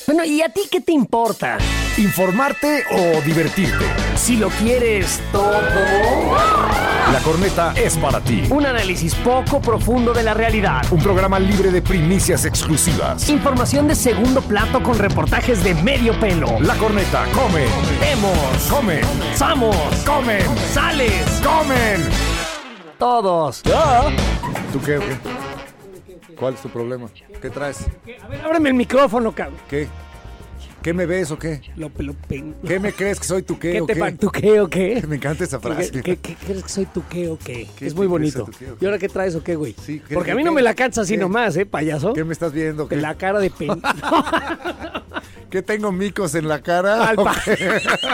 Bueno, ¿y a ti qué te importa? ¿Informarte o divertirte? Si lo quieres todo. La Corneta es para ti. Un análisis poco profundo de la realidad. Un programa libre de primicias exclusivas. Información de segundo plato con reportajes de medio pelo. La Corneta come. Vemos. Come. Somos. Comen. Sales. Comen. Todos. ¿Tú qué? ¿Cuál es tu problema? ¿Qué traes? A ver, ábreme el micrófono, cabrón. ¿Qué? ¿Qué me ves o qué? ¿Qué me crees que soy tu qué o qué? ¿Tu qué o qué? Me encanta esa frase. ¿Qué crees que soy tu qué o qué? ¿Qué Es muy bonito. crees que soy tu qué o qué? ¿Y ahora qué traes o qué, güey? Sí, ¿qué- Porque a mí qué- no me la cansa así qué? nomás, payaso. ¿Qué me estás viendo? ¿Qué, La cara de pen... ¿Qué tengo micos en la cara? Al ¿O pa- qué?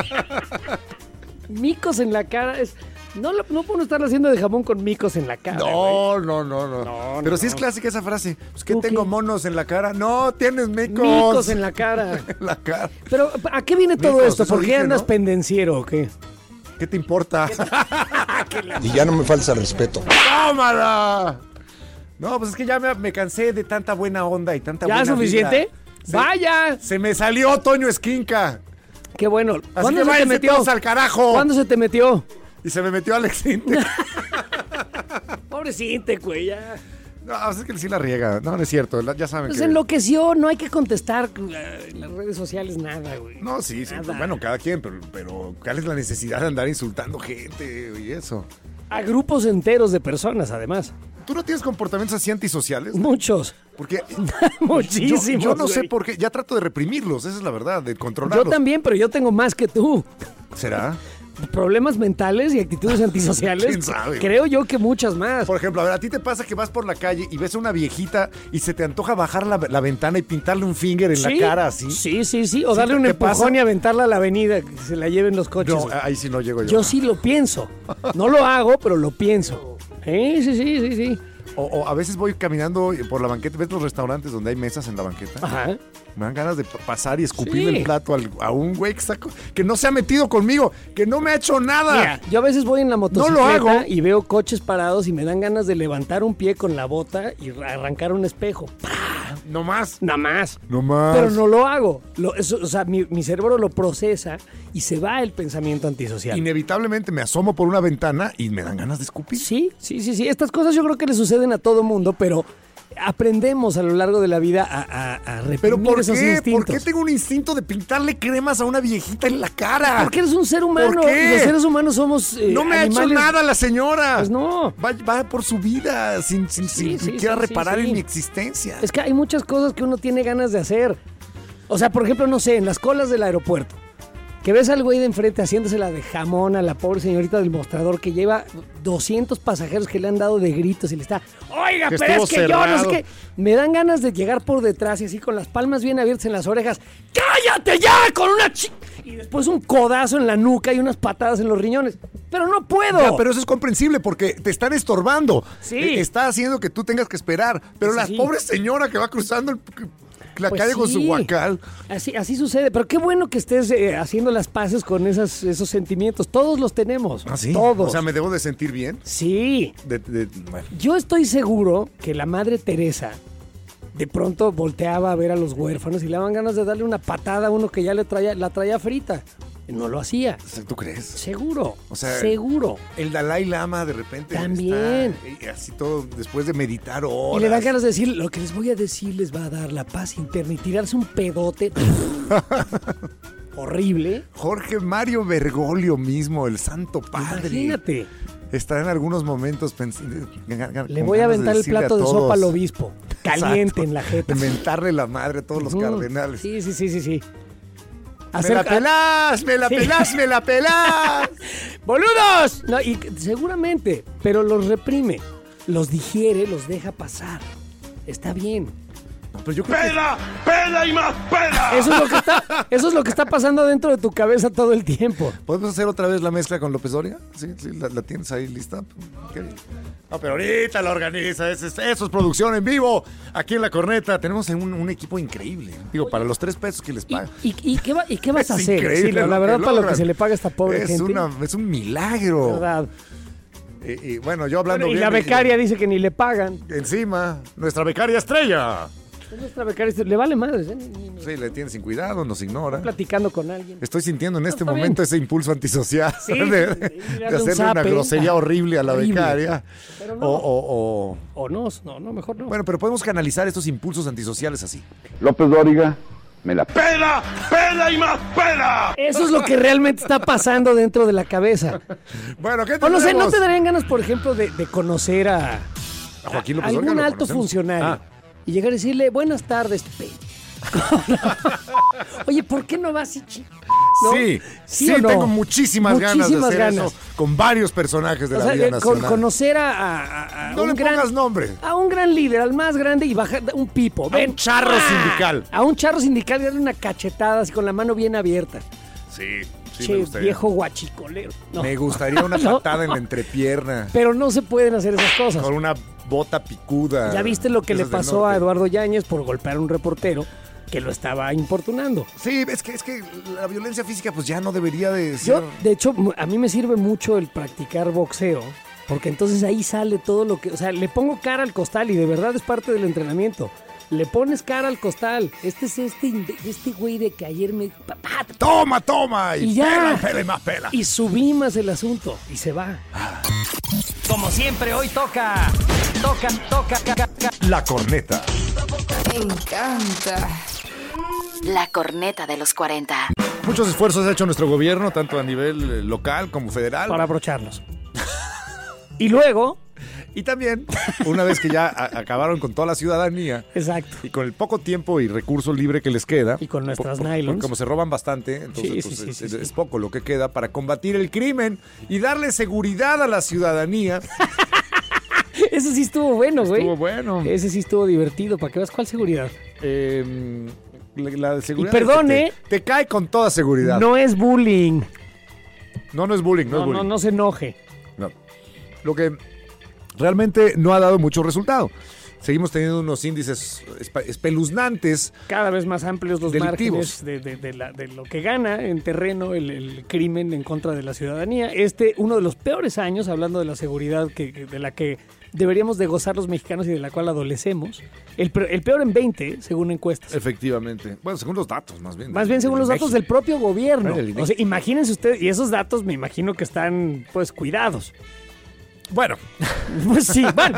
Micos en la cara es... No puedo estar haciendo de jamón con micos en la cara. güey. No. Pero sí es clásica esa frase. Pues, ¿qué ¿Tú tengo qué? monos en la cara? No, tienes micos. Micos en la cara. en la cara. Pero, ¿a qué viene todo Micos, esto? eso ¿Por qué dije, andas ¿no? pendenciero o qué? ¿Qué te importa? Y ya no me falta respeto. ¡Tómala! No, pues es que ya me cansé de tanta buena onda y tanta ¿Ya buena es suficiente? vida. ¡Vaya! Se me salió Toño Esquinca. ¡Qué bueno! Así ¿Cuándo que se te váyanse metió? todos al carajo. ¿Cuándo se te metió? Y se me metió Alex Intec. Pobrecinte, güey, ya. No, pues es que sí la riega. No, no es cierto. Ya saben Pues que... enloqueció, no hay que contestar en las redes sociales nada, güey. No, sí. Nada. Pues, bueno, cada quien, pero ¿cuál es la necesidad de andar insultando gente y eso? A grupos enteros de personas, además. ¿Tú no tienes comportamientos así antisociales? Muchos. Porque Muchísimos. yo no sé güey. por qué. Ya trato de reprimirlos, esa es la verdad, de controlarlos. Yo también, pero yo tengo más que tú. ¿Será? Problemas mentales y actitudes antisociales. ¿Quién sabe? Creo yo que muchas más. Por ejemplo, a ver, ¿a ti te pasa que vas por la calle y ves a una viejita y se te antoja bajar la ventana y pintarle un finger en la cara así? Sí. O darle un ¿te empujón pasa? y aventarla a la avenida, que se la lleven los coches. No, güey. ahí sí no llego yo. Yo sí lo pienso. No lo hago, pero lo pienso. Sí. O a veces voy caminando por la banqueta, ves los restaurantes donde hay mesas en la banqueta. Ajá. Me dan ganas de pasar y escupirle Sí. el plato a un güey que no se ha metido conmigo, que no me ha hecho nada. Mira, yo a veces voy en la motocicleta No lo hago. y veo coches parados y me dan ganas de levantar un pie con la bota y arrancar un espejo. No más. Nada más. No más. Pero no lo hago. O sea, mi cerebro lo procesa y se va el pensamiento antisocial. Inevitablemente me asomo por una ventana y me dan ganas de escupir. Sí. Estas cosas yo creo que le suceden a todo mundo, pero aprendemos a lo largo de la vida a reprimir ¿Pero por esos qué? instintos. ¿Por qué tengo un instinto de pintarle cremas a una viejita en la cara? Porque eres un ser humano. ¿Por qué? Y los seres humanos somos No me ha hecho animales. nada la señora. Pues no. Va por su vida sin siquiera reparar sí. en mi existencia. Es que hay muchas cosas que uno tiene ganas de hacer. O sea, por ejemplo, no sé, en las colas del aeropuerto. Que ves al güey de enfrente haciéndosela de jamón a la pobre señorita del mostrador que lleva 200 pasajeros que le han dado de gritos y le está... Oiga, Que pero estuvo es que yo no cerrado. sé qué... Me dan ganas de llegar por detrás y así con las palmas bien abiertas en las orejas. ¡Cállate ya! Con una y después un codazo en la nuca y unas patadas en los riñones. Pero no puedo. Ya, pero eso es comprensible porque te están estorbando. Sí. Está haciendo que tú tengas que esperar. Pero Sí, la sí. pobre señora que va cruzando la Pues calle con su sí. guacal. Así sucede, pero qué bueno que estés haciendo las paces con esos sentimientos. Todos los tenemos. ¿Ah, sí? Todos. O sea, ¿me debo de sentir bien? Sí. Bueno. Yo estoy seguro que la Madre Teresa de pronto volteaba a ver a los huérfanos y le daban ganas de darle una patada a uno que ya la traía frita. No lo hacía. ¿Tú crees? Seguro. O sea, seguro. El Dalai Lama de repente También. está así todo después de meditar horas. Y le dan ganas de decir, lo que les voy a decir les va a dar la paz interna y tirarse un pedote horrible. Jorge Mario Bergoglio mismo, el Santo Padre. Imagínate. Está en algunos momentos pensando. Le voy a aventar el plato de sopa al obispo. Caliente en la jeta. De mentarle la madre a todos los cardenales. Sí. ¡Me la pelás! ¡Me la Sí. pelás! ¡Me la pelás! ¡Boludos! No, y seguramente, pero los reprime, los digiere, los deja pasar. Está bien. No, pero yo creo que ¡Pela y más pela! Eso es lo que está pasando dentro de tu cabeza todo el tiempo. ¿podemos hacer otra vez la mezcla con López Dóriga? Sí, la tienes ahí lista. ¿Qué? No, pero ahorita la organiza. Eso es producción en vivo. Aquí en La Corneta tenemos un equipo increíble. Digo, para los 3 pesos que les pagan. ¿Y qué vas a Es hacer? increíble Sí, la lo verdad, que para lo que logran. se le paga a esta pobre gente. Es un milagro. ¿Verdad? Y bueno, yo hablando Y bien la de- becaria dice que ni le pagan. Encima, nuestra becaria estrella. Es nuestra becaria, le vale madres, ¿eh? Sí, le tiene sin cuidado, nos ignora. Platicando con alguien. Estoy sintiendo en este está momento bien. ese impulso antisocial Sí, de darle un hacerle una zape. grosería horrible a la Horrible. becaria. Pero no. O O no, mejor no. Bueno, pero podemos canalizar estos impulsos antisociales así. López Dóriga, me la pela, pela y más pela. Eso es lo que realmente está pasando dentro de la cabeza. Bueno, ¿qué O no sé, tenemos? ¿no te darían ganas, por ejemplo, de conocer a Joaquín López Dóriga, algún lo alto conocemos. funcionario Ah. y llegar a decirle, buenas tardes, Oye, ¿por qué no vas así, chico? ¿No? Sí, o no? tengo muchísimas ganas de hacer eso con varios personajes de O la sea, vida nacional. conocer a No un le gran, pongas nombre. a un gran líder, al más grande y bajar un pipo. A un charro sindical. A un charro sindical y darle una cachetada así con la mano bien abierta. Sí, Che, me gustaría. viejo guachicolero. No. Me gustaría una No. patada en la entrepierna. Pero no se pueden hacer esas cosas. Con una bota picuda. Ya viste lo que le Esas del pasó a norte. Eduardo Yáñez por golpear a un reportero que lo estaba importunando. Sí, es que la violencia física pues ya no debería de ser... Yo, de hecho, a mí me sirve mucho el practicar boxeo, porque entonces ahí sale todo lo que... O sea, le pongo cara al costal y de verdad es parte del entrenamiento. Le pones cara al costal. Este es este güey de que ayer me... ¡Toma! Y ya. Pela y más pela. Y subimas el asunto y se va. Como siempre, hoy toca. La corneta. Me encanta. La corneta de los 40. Muchos esfuerzos ha hecho nuestro gobierno, tanto a nivel local como federal. Para abrocharnos. Y luego... Y también, una vez que ya acabaron con toda la ciudadanía, Exacto. y con el poco tiempo y recurso libre que les queda, Y con nuestras nylons. porque como se roban bastante, entonces Sí, pues, sí, es sí. poco lo que queda para combatir el crimen y darle seguridad a la ciudadanía. Ese sí estuvo bueno, güey. Estuvo bueno. Ese sí estuvo divertido. ¿Para qué veas cuál seguridad? La de seguridad. Y perdone, es que te cae con toda seguridad. No es bullying. No es bullying, no es bullying. No se enoje. No. Lo que realmente no ha dado mucho resultado. Seguimos teniendo unos índices espeluznantes. Cada vez más amplios los Delictivos. márgenes de lo que gana en terreno el crimen en contra de la ciudadanía. Uno de los peores años, hablando de la seguridad de la que deberíamos de gozar los mexicanos y de la cual adolecemos. El peor en 20, según encuestas. Efectivamente. Bueno, según los datos, más bien. Más bien según los datos del propio gobierno. Del INEGI. O sea, imagínense ustedes, y esos datos me imagino que están, pues, cuidados. Bueno. Pues sí, bueno.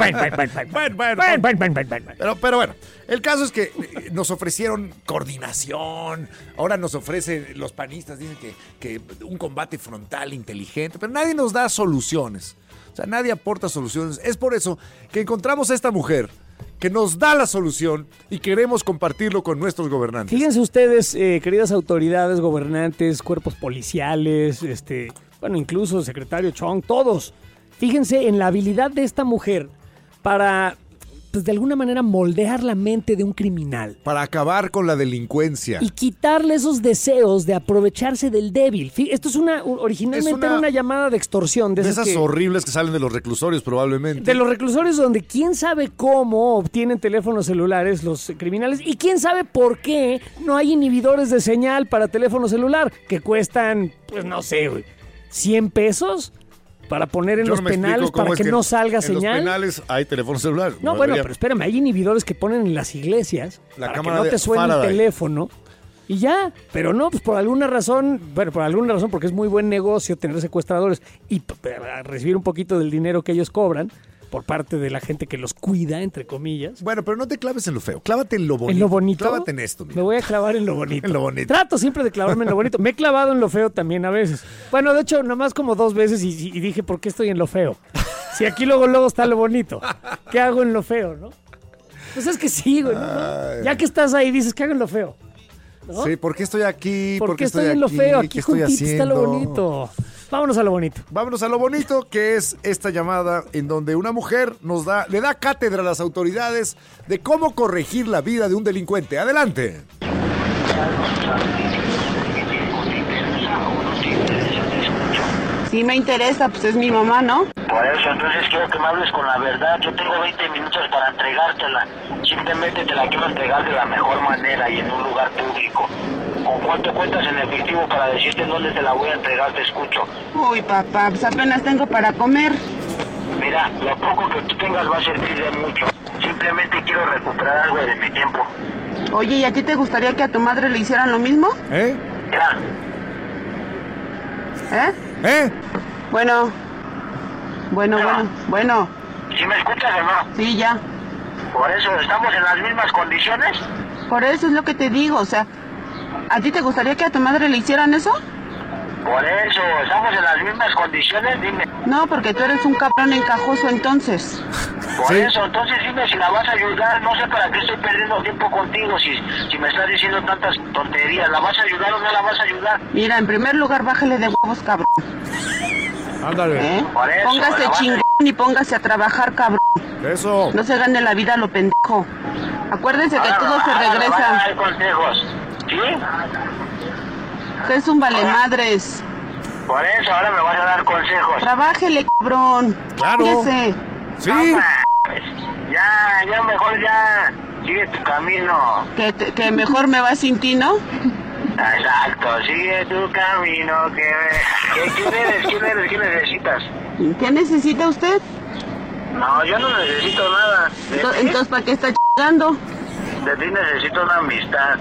Pero bueno, el caso es que nos ofrecieron coordinación. Ahora nos ofrecen, los panistas dicen que un combate frontal inteligente, pero nadie nos da soluciones. O sea, nadie aporta soluciones. Es por eso que encontramos a esta mujer que nos da la solución y queremos compartirlo con nuestros gobernantes. Fíjense ustedes, queridas autoridades, gobernantes, cuerpos policiales, bueno, incluso el secretario Chong, todos. Fíjense en la habilidad de esta mujer para, pues, de alguna manera moldear la mente de un criminal. Para acabar con la delincuencia. Y quitarle esos deseos de aprovecharse del débil. Esto es originalmente era una llamada de extorsión. De esas horribles que salen de los reclusorios probablemente. De los reclusorios donde quién sabe cómo obtienen teléfonos celulares los criminales y quién sabe por qué no hay inhibidores de señal para teléfono celular que cuestan, pues no sé, güey, $100 para poner en Yo los no me penales explico cómo para es que no salga en señal. los penales hay teléfono celular. No, bueno, pero espérame, hay inhibidores que ponen en las iglesias La para que cámara no de te suene Faraday. el teléfono y ya. Pero no, pues por alguna razón, porque es muy buen negocio tener secuestradores y recibir un poquito del dinero que ellos cobran por parte de la gente que los cuida, entre comillas. Bueno, pero no te claves en lo feo, clávate en lo bonito. ¿En lo bonito? Clávate en esto, mira. Me voy a clavar en lo bonito. En lo bonito. Trato siempre de clavarme en lo bonito. Me he clavado en lo feo también a veces. Bueno, de hecho, nomás como 2 veces y dije, ¿por qué estoy en lo feo? Si aquí luego está lo bonito. ¿Qué hago en lo feo, no? Pues es que sí, güey. ¿no? Ya que estás ahí, dices, ¿qué hago en lo feo? ¿No? Sí, ¿por qué estoy aquí? ¿Por qué estoy en lo feo? Aquí ¿Qué estoy juntito está lo haciendo? bonito. Vámonos a lo bonito. Vámonos a lo bonito, que es esta llamada en donde una mujer le da cátedra a las autoridades de cómo corregir la vida de un delincuente. Adelante. Sí me interesa, pues es mi mamá, ¿no? Por eso, entonces quiero que me hables con la verdad. Yo tengo 20 minutos para entregártela. Simplemente te la quiero entregar de la mejor manera y en un lugar público. ¿Con cuánto cuentas en efectivo para decirte dónde te la voy a entregar? Te escucho. Uy, papá, pues apenas tengo para comer. Mira, lo poco que tú tengas va a servir de mucho. Simplemente simplemente quiero recuperar algo de mi tiempo. Oye, ¿y a ti te gustaría que a tu madre le hicieran lo mismo? Ya. Bueno. ¿Sí me escuchas o no? Sí, ya. Por eso, ¿estamos en las mismas condiciones? Por eso es lo que te digo, o sea, ¿a ti te gustaría que a tu madre le hicieran eso? Por eso, ¿estamos en las mismas condiciones? Dime. No, porque tú eres un cabrón encajoso entonces. Por eso, entonces dime si la vas a ayudar. No sé para qué estoy perdiendo tiempo contigo si me estás diciendo tantas tonterías. ¿La vas a ayudar o no la vas a ayudar? Mira, en primer lugar, bájale de huevos, cabrón. Ándale. Por eso, Póngase chingón y póngase a trabajar, cabrón. Eso. No se gane la vida a lo pendejo. Acuérdense que todo se Me van a regresa. dar consejos. ¿Sí? Usted es un valemadres. Por eso, ahora me vas a dar consejos. Trabájele, cabrón. Claro. Fíjese. Sí. Ya, mejor ya. Sigue tu camino. Que mejor me va sin ti, ¿no? Exacto, sigue tu camino. ¿Quién eres? ¿Qué necesitas? ¿Qué necesita usted? No, yo no necesito nada. Entonces, ¿para qué está chingando? De ti necesito una amistad.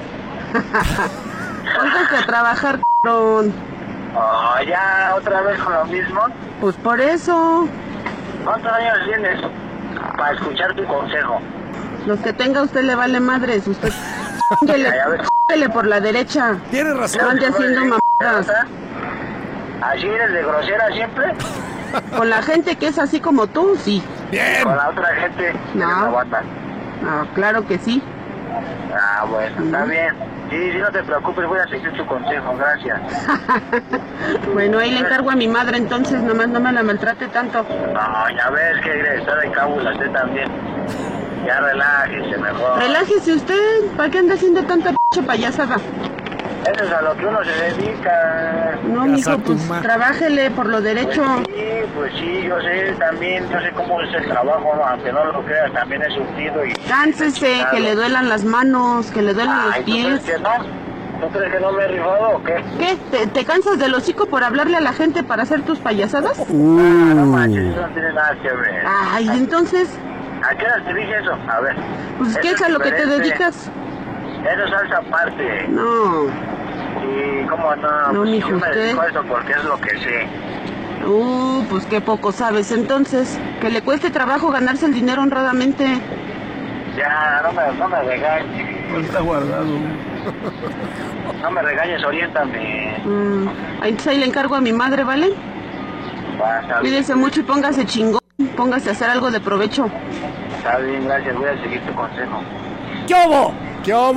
Póngase a trabajar, cabrón. Oh, ya, otra vez con lo mismo. Pues por eso. ¿Cuántos años tienes para escuchar tu consejo? Los que tenga usted le vale madres. Usted chúngele por la derecha. Tienes razón. No ande haciendo mamadas. ¿Así eres de grosera siempre? Con la gente que es así como tú, sí. Bien. Con la otra gente No. que no aguanta. Ah, claro que sí. Ah, bueno, está bien. Sí, no te preocupes, voy a seguir tu consejo, gracias. Bueno, ahí le encargo a mi madre entonces, nomás no me la maltrate tanto. No, ya ves que está de cábula usted también. Ya relájese mejor. Relájese usted, ¿para qué anda haciendo tanta pinche payasada? Eso es a lo que uno se dedica. No, mijo, pues trabájele por lo derecho. Pues sí, yo sé también, yo sé cómo es el trabajo, aunque no lo creas, también he sufrido y... Cánsese, que le duelan las manos, que le duelan los pies. ¿Tú crees que no? ¿Tú crees que no me he rifado o qué? ¿Qué? ¿Te cansas del hocico por hablarle a la gente para hacer tus payasadas? No manches, eso no tiene nada que ver. Ay, entonces, ¿A qué hora te dije eso? A ver. pues ¿qué es a lo que te dedicas? Eso es salsa aparte. No, Y cómo no, No, pues, mijo, yo me usted. dedico a eso porque es lo que sé. pues qué poco sabes entonces. Que le cueste trabajo ganarse el dinero honradamente. Ya, no me regañes. Está guardado. No me regañes, oriéntame. Entonces ahí le encargo a mi madre, ¿vale? Va, está bien. Cuídese mucho y póngase chingón. Póngase a hacer algo de provecho. Está bien, gracias, voy a seguir tu consejo. ¿Qué hubo? ¿Qué hubo?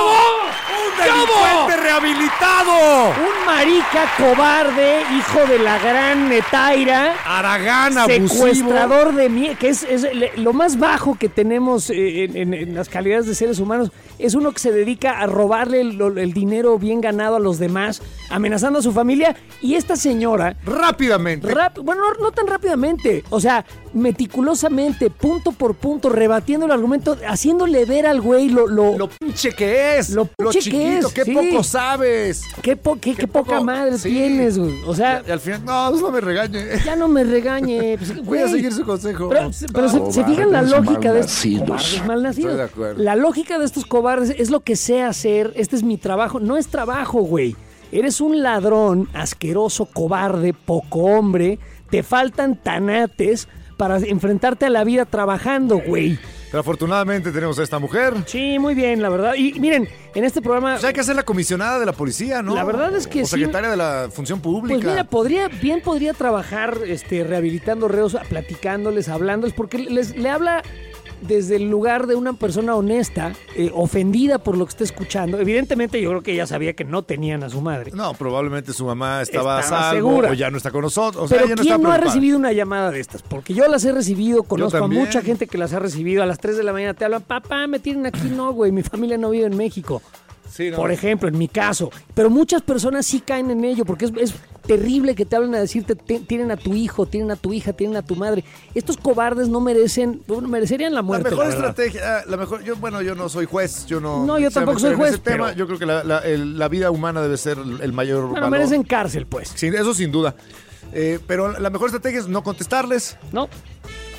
¡Un delincuente rehabilitado! Un marica cobarde, hijo de la gran Taira. Aragán, abusivo. Secuestrador de mí, que es lo más bajo que tenemos en las calidades de seres humanos. Es uno que se dedica a robarle el dinero bien ganado a los demás, amenazando a su familia. Y esta señora... Rápidamente. Bueno, no tan rápidamente. O sea, meticulosamente, punto por punto, rebatiendo el argumento, haciéndole ver al güey Lo pinche que es. Lo pinche chiquito, que es, qué sí. poco sabes. Qué poca madre sí. tienes, güey. O sea... Y al final, no me regañe. Ya no me regañe. Pues, Voy a güey. seguir su consejo. Pero se fijan la lógica de estos malnacidos. cobardes malnacidos. Estoy de acuerdo. La lógica de estos cobardes es lo que sé hacer. Este es mi trabajo. No es trabajo, güey. Eres un ladrón, asqueroso, cobarde, poco hombre. Te faltan tanates para enfrentarte a la vida trabajando, güey. Pero afortunadamente tenemos a esta mujer. Sí, muy bien, la verdad. Y miren, en este programa... Pues hay que ser la comisionada de la policía, ¿no? La verdad es que o sí. secretaria de la función pública. Pues mira, podría trabajar rehabilitando reos, platicándoles, hablándoles, porque le habla desde el lugar de una persona honesta, ofendida por lo que está escuchando. Evidentemente yo creo que ella sabía que no tenían a su madre. No, probablemente su mamá estaba a Estaba salvo segura. o ya no está con nosotros. O sea, Pero ella no ¿quién está no ha preocupada. recibido una llamada de estas? Porque yo las he recibido, conozco a también. mucha gente que las ha recibido. A las 3 de la mañana te hablan, papá, me tienen aquí. No, güey, mi familia no vive en México. Sí, no. Por ejemplo, en mi caso. Pero muchas personas sí caen en ello, porque es terrible que te hablen a decirte, tienen a tu hijo, tienen a tu hija, tienen a tu madre. Estos cobardes merecerían la muerte. La mejor la verdad. estrategia, yo no soy juez, yo no... No, yo sé tampoco meter soy en juez, ese tema. pero- Yo creo que la vida humana debe ser el mayor Bueno, valor. merecen cárcel, pues. Sí, eso sin duda. Pero la mejor estrategia es no contestarles. ¿No?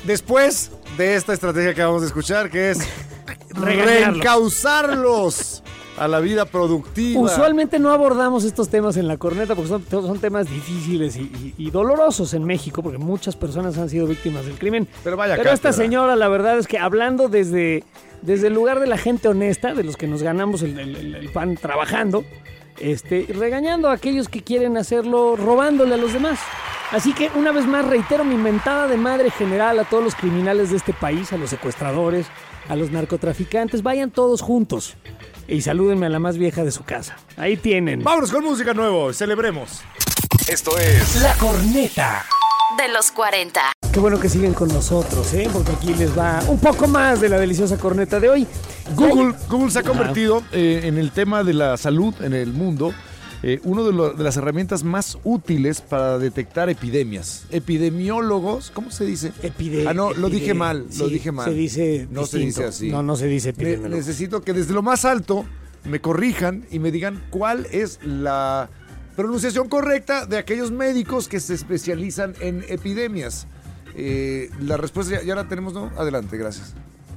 Después de esta estrategia que vamos a escuchar, que es reencauzarlos a la vida productiva. Usualmente no abordamos estos temas en La Corneta porque son temas difíciles y dolorosos en México porque muchas personas han sido víctimas del crimen. Pero vaya Pero esta cátedra. señora, la verdad es que hablando desde el lugar de la gente honesta, de los que nos ganamos el pan trabajando, regañando a aquellos que quieren hacerlo robándole a los demás. Así que una vez más reitero mi mentada de madre general a todos los criminales de este país, a los secuestradores, a los narcotraficantes, vayan todos juntos y salúdenme a la más vieja de su casa. Ahí tienen. Vámonos con música nueva, celebremos. Esto es La Corneta De los 40. Qué bueno que siguen con nosotros, porque aquí les va un poco más de la deliciosa corneta de hoy. Google se ha convertido en el tema de la salud en el mundo, uno de las herramientas más útiles para detectar epidemias. Epidemiólogos, ¿cómo se dice? No, lo dije mal, sí, lo dije mal. Se dice no distinto. se dice así. No se dice epidemiólogo. Necesito que desde lo más alto me corrijan y me digan cuál es la pronunciación correcta de aquellos médicos que se especializan en epidemias. La respuesta ya la tenemos, ¿no? Adelante, gracias.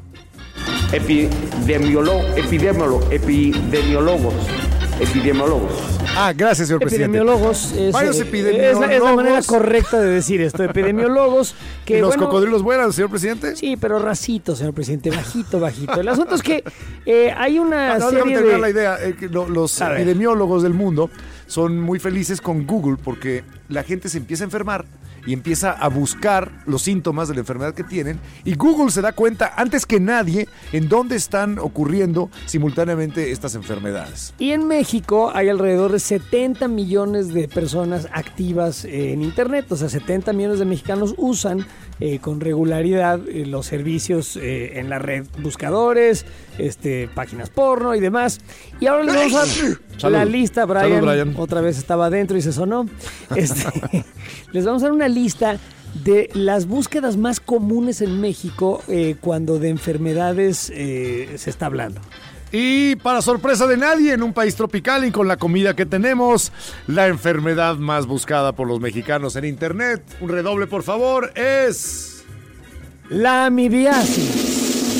Epidemiólogos. Gracias, señor presidente. Epidemiólogos Varios epidemiólogos. es la manera correcta de decir esto. Epidemiólogos que ¿Los cocodrilos vuelan, señor presidente? Sí, pero racito, señor presidente, bajito. El asunto es que hay una déjame serie terminar de... la idea. Que los epidemiólogos del mundo son muy felices con Google porque la gente se empieza a enfermar y empieza a buscar los síntomas de la enfermedad que tienen y Google se da cuenta antes que nadie en dónde están ocurriendo simultáneamente estas enfermedades. Y en México hay alrededor de 70 millones de personas activas en Internet, o sea, 70 millones de mexicanos usan con regularidad los servicios en la red, buscadores, páginas porno y demás. Y ahora les vamos a dar la lista, Brian. Salud, Brian. Otra vez estaba adentro y se sonó. Les vamos a dar una lista de las búsquedas más comunes en México cuando de enfermedades se está hablando. Y para sorpresa de nadie, en un país tropical y con la comida que tenemos, la enfermedad más buscada por los mexicanos en internet, un redoble por favor, es... La amibiasis.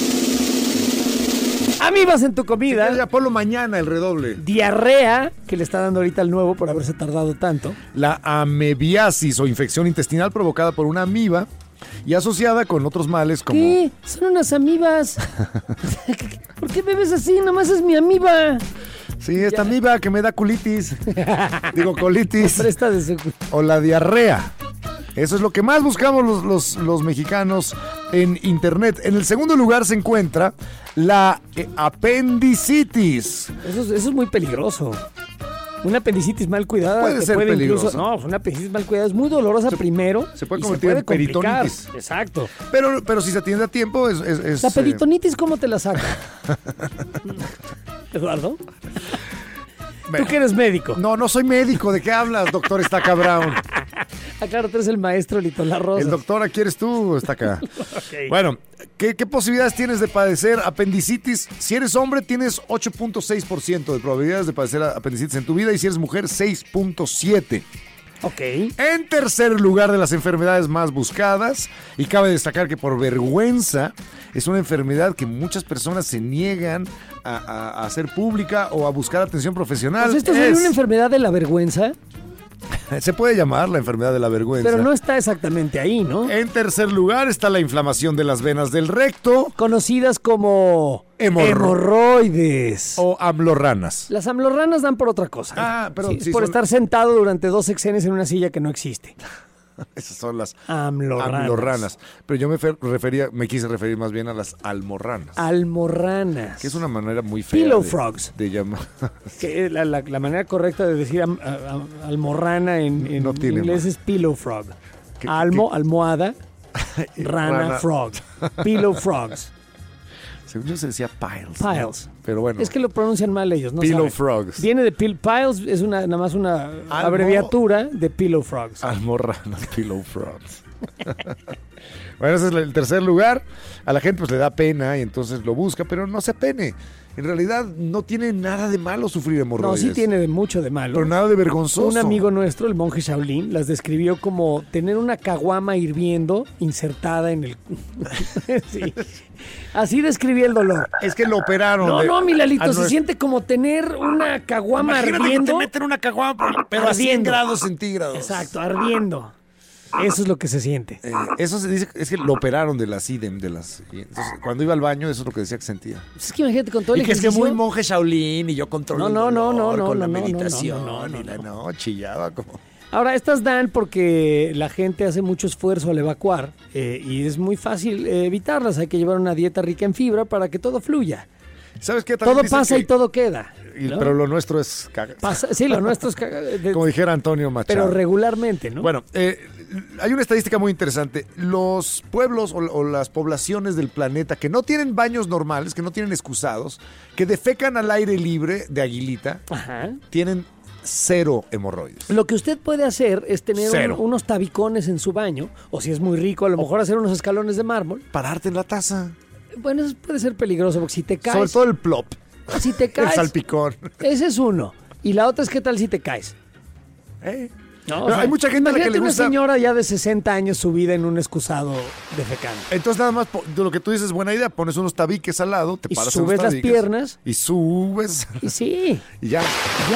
Amibas en tu comida. Ya ponlo mañana el redoble. Diarrea, que le está dando ahorita el nuevo por haberse tardado tanto. La amebiasis o infección intestinal provocada por una amiba y asociada con otros males como... ¿Qué? Son unas amibas. ¿Por qué bebes así? Nomás es mi amiba. Sí, esta amiba que me da colitis. Digo colitis. Presta de o la diarrea. Eso es lo que más buscamos los mexicanos en internet. En el segundo lugar se encuentra la apendicitis. Eso es muy peligroso. Una apendicitis mal cuidada puede ser peligrosa. No, una apendicitis mal cuidada es muy dolorosa primero. Se puede convertir en peritonitis. Exacto. Pero si se atiende a tiempo es la peritonitis, ¿cómo te la saca? Eduardo. ¿Tú que eres médico? No soy médico. ¿De qué hablas, doctor Estaca Brown? Claro, tú eres el maestro Lito La Rosa. El doctor aquí eres tú, Estaca. Okay. Bueno, ¿qué posibilidades tienes de padecer apendicitis? Si eres hombre, tienes 8.6% de probabilidades de padecer apendicitis en tu vida y si eres mujer, 6.7%. Ok. En tercer lugar de las enfermedades más buscadas, y cabe destacar que por vergüenza es una enfermedad que muchas personas se niegan a hacer pública o a buscar atención profesional. Pues esto es una enfermedad de la vergüenza. Se puede llamar la enfermedad de la vergüenza. Pero no está exactamente ahí, ¿no? En tercer lugar está la inflamación de las venas del recto. Conocidas como hemorroides. O amlorranas. Las amlorranas dan por otra cosa. Pero sí, por estar sentado durante 2 sexenios en una silla que no existe. Esas son las amlorranas. Pero yo me quise referir más bien a las almorranas. Almorranas. Que es una manera muy fea Pillow frogs. De llamar. Que la manera correcta de decir almorrana en no tiene inglés es pillow frog. Almohada, rana, frog. Pillow frogs. Según yo se decía piles. Piles. Pero bueno. Es que lo pronuncian mal ellos, ¿no? Pillow saben. frogs. Viene de piles, es nada más una abreviatura de pillow frogs. Almorranas, pillow frogs. Bueno, ese es el tercer lugar. A la gente pues le da pena y entonces lo busca, pero no se apene. En realidad no tiene nada de malo sufrir No, hemorroides. sí tiene mucho de malo. Pero nada de vergonzoso. Un amigo nuestro, el monje Shaolin, las describió como tener una caguama hirviendo insertada en el... Sí. Así describía el dolor. Es que lo operaron. No, mi Lalito, se siente como tener una caguama Imagínate ardiendo. que te meten una caguama, pero a 100 Ardiendo. grados centígrados. Exacto, ardiendo. Eso es lo que se siente. Eso se dice, es que lo operaron de las idem, y entonces, cuando iba al baño, eso es lo que decía que sentía. Es que imagínate con todo el Y que es que ejercicio. muy monje Shaolin y yo controlo No, el dolor no, con la no, meditación. no. Chillaba como... Ahora, estas dan porque la gente hace mucho esfuerzo al evacuar y es muy fácil evitarlas. Hay que llevar una dieta rica en fibra para que todo fluya. ¿Sabes qué? También Todo dicen pasa que- y todo queda. y- ¿no? Pero lo nuestro es Sí, lo nuestro es como dijera Antonio Machado. pero regularmente, ¿no? Bueno, hay una estadística muy interesante. Los pueblos o las poblaciones del planeta que no tienen baños normales, que no tienen excusados, que defecan al aire libre de aguilita, Ajá. tienen 0 hemorroides. Lo que usted puede hacer es tener Cero. unos tabicones en su baño, o si es muy rico, a lo mejor hacer unos escalones de mármol. Pararte en la taza. Bueno, eso puede ser peligroso, porque si te Sobre caes, todo el plop, si te el caes, salpicón. ese es uno. Y la otra es qué tal si te caes. No, Pero hay mucha gente a la que imagínate le gusta... una señora ya de 60 años subida en un excusado defecando. Entonces nada más, de lo que tú dices es buena idea, pones unos tabiques al lado, te Y paras en subes los las tabiques, piernas. y subes Y sí, y ya.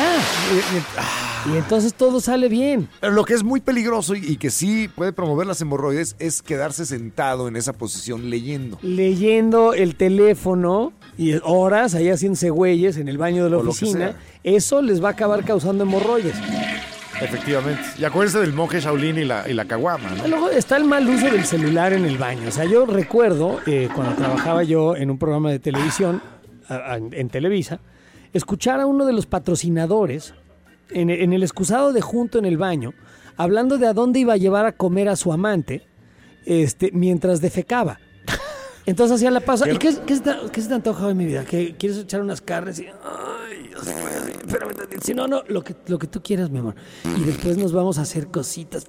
ya. Y entonces todo sale bien. Pero lo que es muy peligroso y que sí puede promover las hemorroides es quedarse sentado en esa posición leyendo. Leyendo el teléfono y horas ahí haciéndose güeyes en el baño de la O lo que oficina, sea. eso les va a acabar causando hemorroides. Efectivamente. Y acuérdense del monje Shaolin y la caguama, ¿no? Luego está el mal uso del celular en el baño. O sea, yo recuerdo cuando trabajaba yo en un programa de televisión, en Televisa, escuchar a uno de los patrocinadores en el excusado de junto en el baño, hablando de a dónde iba a llevar a comer a su amante mientras defecaba. Entonces hacía la pausa. ¿Y qué se te antoja hoy, mi vida? ¿Que quieres echar unas carnes? Y, ay, Dios mío, espérame tantito. Si no, lo que tú quieras, mi amor. Y después nos vamos a hacer cositas.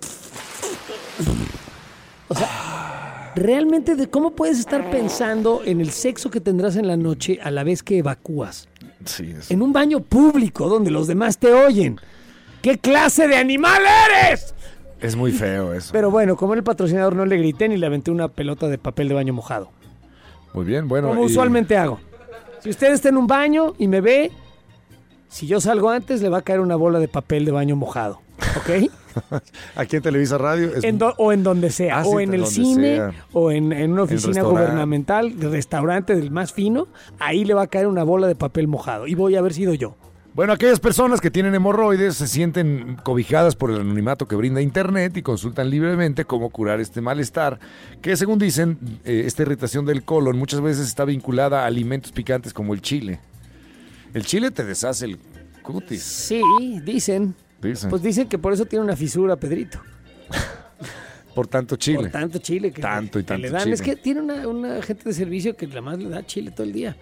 O sea, realmente, ¿cómo puedes estar pensando en el sexo que tendrás en la noche a la vez que evacúas? Sí, En un baño público donde los demás te oyen. ¿Qué clase de animal eres? es muy feo eso. Pero bueno, como era el patrocinador, no le grité ni le aventé una pelota de papel de baño mojado. Muy bien, bueno. Como usualmente hago. Si usted está en un baño y me ve, si yo salgo antes, le va a caer una bola de papel de baño mojado. ¿Ok? Aquí en Televisa Radio. O en donde sea. Ah, o sí, en el donde cine, sea. o en una oficina restaurante. gubernamental, de restaurante del más fino. Ahí le va a caer una bola de papel mojado. Y voy a haber sido yo. Bueno, aquellas personas que tienen hemorroides se sienten cobijadas por el anonimato que brinda Internet y consultan libremente cómo curar este malestar, que según dicen, esta irritación del colon muchas veces está vinculada a alimentos picantes como el chile. El chile te deshace el cutis. Sí, dicen. Dicen. Pues dicen que por eso tiene una fisura, Pedrito. Por tanto chile. Por tanto chile que, Tanto y que tanto le dan. chile. Es que tiene una gente de servicio que además le da chile todo el día.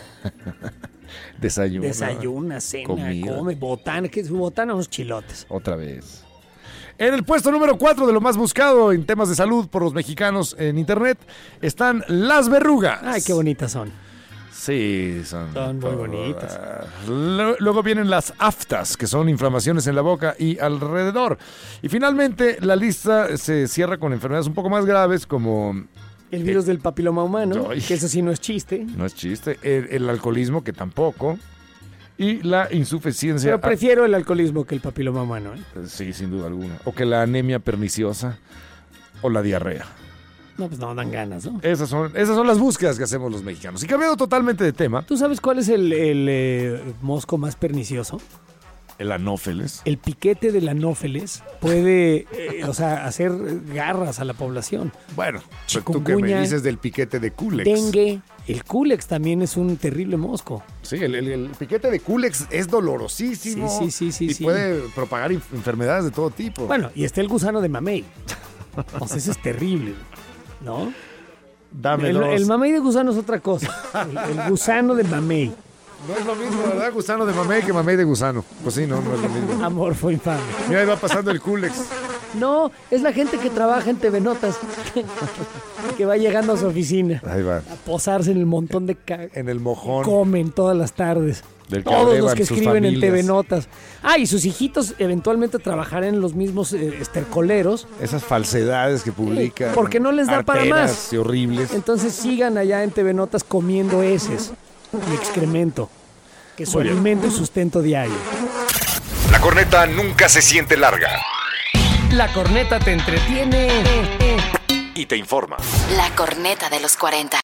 Desayuna, cena, comida. come, botana. Que su botana unos chilotes. Otra vez. En el puesto número 4 de lo más buscado en temas de salud por los mexicanos en Internet están las verrugas. Ay, qué bonitas son. Sí, son muy bonitas. Luego vienen las aftas, que son inflamaciones en la boca y alrededor. Y finalmente la lista se cierra con enfermedades un poco más graves como... El virus del papiloma humano, Ay. que eso sí no es chiste. No es chiste. El alcoholismo, que tampoco. Y la insuficiencia... Pero prefiero el alcoholismo que el papiloma humano. Sí, sin duda alguna. O que la anemia perniciosa o la diarrea. No, pues no dan ganas, ¿no? Esas son las búsquedas que hacemos los mexicanos. Y cambiando totalmente de tema, ¿Tú sabes cuál es el mosco más pernicioso? el anófeles. El piquete del anófeles puede, hacer garras a la población. Bueno, pues tú que me Chikungunya, dices del piquete de Culex. Dengue. El Culex también es un terrible mosco. Sí, el piquete de Culex es dolorosísimo. Sí, y sí. puede propagar enfermedades de todo tipo. Bueno, y está el gusano de mamey. O sea, eso es terrible, ¿no? Dame El mamey de gusano es otra cosa. El gusano de mamey. No es lo mismo, ¿verdad? Gusano de mamey que mamey de gusano. Pues sí, no es lo mismo. Amorfo infame. Mira, ahí va pasando el Culex. No, es la gente que trabaja en TV Notas. Que va llegando a su oficina. Ahí va. A posarse en el montón de En el mojón. comen todas las tardes. Del que Todos los abrevan que sus escriben en familias. TV Notas. Ah, y sus hijitos eventualmente trabajarán en los mismos estercoleros. Esas falsedades que publican. Porque no les da para arteras más. y horribles. Entonces sigan allá en TV Notas comiendo heces y excremento, que es su alimento y sustento diario. La corneta nunca se siente larga. La corneta te entretiene Y te informa. La corneta de los 40.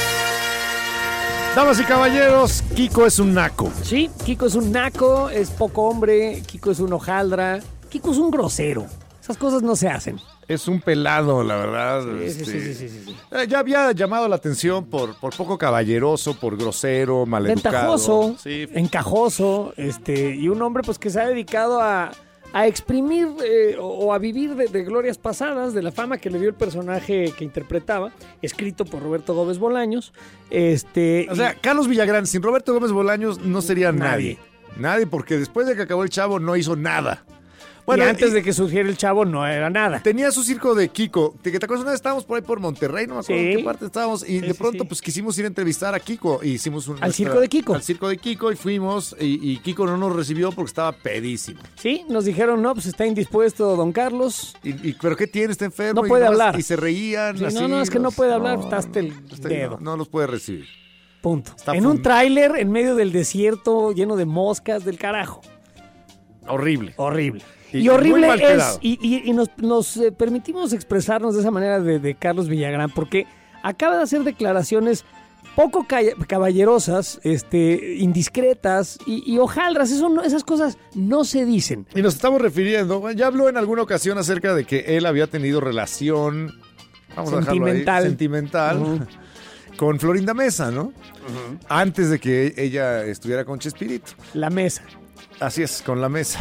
Damas y caballeros, Kiko es un naco. Sí, Kiko es un naco, es poco hombre, Kiko es un hojaldra, Kiko es un grosero. Esas cosas no se hacen. Es un pelado, la verdad. Sí. Ya había llamado la atención por poco caballeroso, por grosero, maleducado. Ventajoso, Sí. encajoso, y un hombre pues que se ha dedicado a exprimir o a vivir de glorias pasadas, de la fama que le dio el personaje que interpretaba, escrito por Roberto Gómez Bolaños. O sea, Carlos Villagrán sin Roberto Gómez Bolaños no sería nadie. Nadie, porque después de que acabó el Chavo no hizo nada. Bueno, y antes de que surgiera el Chavo no era nada. Tenía su circo de Kiko. ¿Te acuerdas? Una vez estábamos por ahí por Monterrey, no me acuerdo en qué parte estábamos. Y de pronto pues quisimos ir a entrevistar a Kiko. Y hicimos ¿Al circo de Kiko? Al circo de Kiko y fuimos. Y Kiko no nos recibió porque estaba pedísimo. Sí, nos dijeron, no, pues está indispuesto don Carlos. ¿Pero qué tiene? Está enfermo. No puede hablar. Y se reían Sí, así. no, es que no puede hablar, está hasta el dedo. No los puede recibir. Punto. En un tráiler en medio del desierto lleno de moscas del carajo. Horrible. Horrible. Y Y horrible muy mal es, quedado. y nos permitimos expresarnos de esa manera de Carlos Villagrán, porque acaba de hacer declaraciones poco caballerosas, indiscretas y hojaldras. Esas cosas no se dicen. Y nos estamos refiriendo, bueno, ya habló en alguna ocasión acerca de que él había tenido relación, vamos a dejarlo ahí, sentimental, con Florinda Mesa, ¿no? Antes de que ella estuviera con Chespirito. La Mesa. Así es, con la Mesa.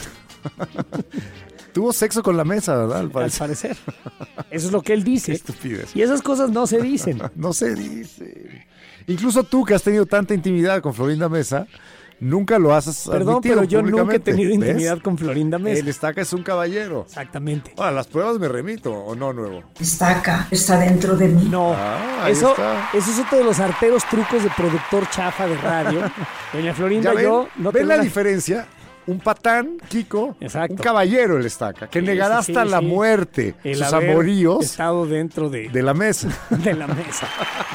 Tuvo sexo con la Mesa, ¿verdad? Al parecer. Eso es lo que él dice. Qué estupidez. Y esas cosas no se dicen. No se dice. Incluso tú, que has tenido tanta intimidad con Florinda Mesa, nunca lo has Perdón, admitido pero yo nunca he públicamente. tenido ¿Ves? intimidad con Florinda Mesa. El Estaca es un caballero. Exactamente. Ahora, las pruebas me remito, ¿o no, Nuevo? Estaca, está dentro de mí. No, ahí eso está. es otro de los arteros trucos de productor chafa de radio. Doña Florinda, ¿Ya ven? yo no ¿Ven tengo la una- diferencia? Un patán, Kiko, Exacto. un caballero el Estaca, que negará Sí, hasta la sí. muerte El sus haber amoríos estado dentro de la mesa. de la mesa.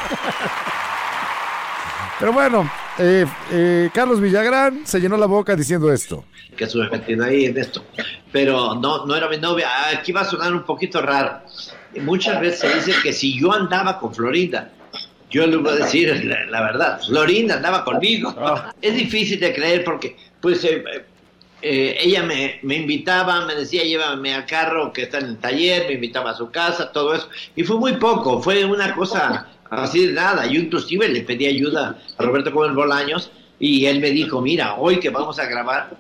Pero bueno, Carlos Villagrán se llenó la boca diciendo esto. Que estuve metido ahí en esto. Pero no era mi novia. Aquí va a sonar un poquito raro. Muchas veces se dice que si yo andaba con Florinda, yo le voy a decir la verdad. Florinda andaba conmigo. Es difícil de creer porque, pues, ella me invitaba, me decía, llévame al carro que está en el taller, me invitaba a su casa, todo eso. Y fue muy poco, fue una cosa así de nada. Yo inclusive le pedí ayuda a Roberto Gómez Bolaños y él me dijo, mira, hoy que vamos a grabar,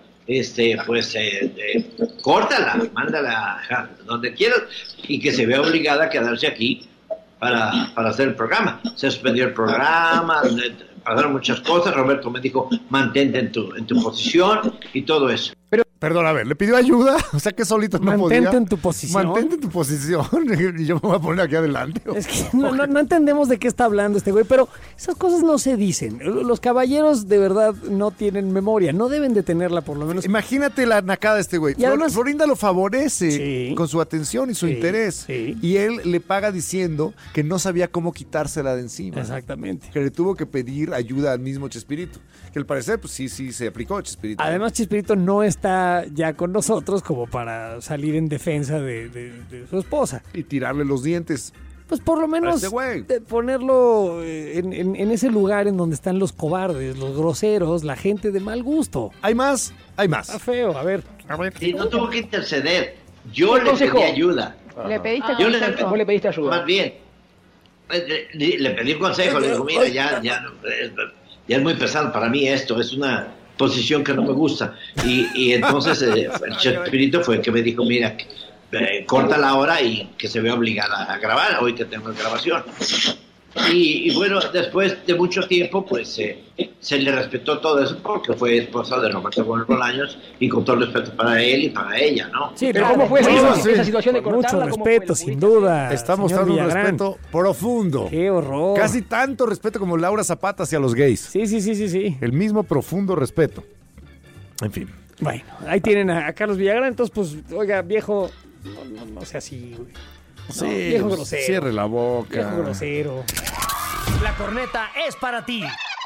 córtala, mándala a donde quieras y que se vea obligada a quedarse aquí para hacer el programa. Se suspendió el programa, pasaron muchas cosas. Roberto me dijo, mantente en tu posición y todo eso. Pero, perdón, a ver, ¿le pidió ayuda? O sea que solito no podía. Mantente en tu posición. Mantente en tu posición. Y yo me voy a poner aquí adelante. Es que no entendemos de qué está hablando este güey, pero esas cosas no se dicen. Los caballeros de verdad no tienen memoria, no deben de tenerla por lo menos. Imagínate la nacada de este güey. Y además- Florinda lo favorece con su atención y su interés. Y él le paga diciendo que no sabía cómo quitársela de encima. Exactamente. Que le tuvo que pedir ayuda al mismo Chespirito. Que al parecer, pues sí se aplicó a Chespirito. Además, Chespirito no está ya con nosotros como para salir en defensa de su esposa. Y tirarle los dientes. Pues por lo menos ese güey. ponerlo en ese lugar en donde están los cobardes, los groseros, la gente de mal gusto. ¿Hay más? Hay más. Está feo, a ver. Y no tuvo que interceder. Yo ¿Qué le consejo? pedí ayuda. ¿Le pediste Yo consejo? ¿Vos le pediste ayuda? Más bien, le pedí un consejo. Le digo, mira, ya es muy pesado para mí esto. Es una posición que no me gusta. Y entonces el Chespirito fue el que me dijo, mira, corta la hora y que se vea obligada a grabar hoy que tenemos grabación. Y bueno, después de mucho tiempo, pues se le respetó todo eso porque fue esposa de Roberto Gómez Bolaños y con todo el respeto para él y para ella, ¿no? Sí, pero ¿cómo fue esa situación de cortarla? Mucho respeto, sin duda. Está mostrando un respeto profundo. ¡Qué horror! Casi tanto respeto como Laura Zapata hacia los gays. Sí. El mismo profundo respeto. En fin. Bueno, ahí tienen a Carlos Villagrán. Entonces, pues, oiga, viejo, no sea así, güey. Sí, viejo grosero. Cierre la boca. Viejo grosero. La corneta es para ti.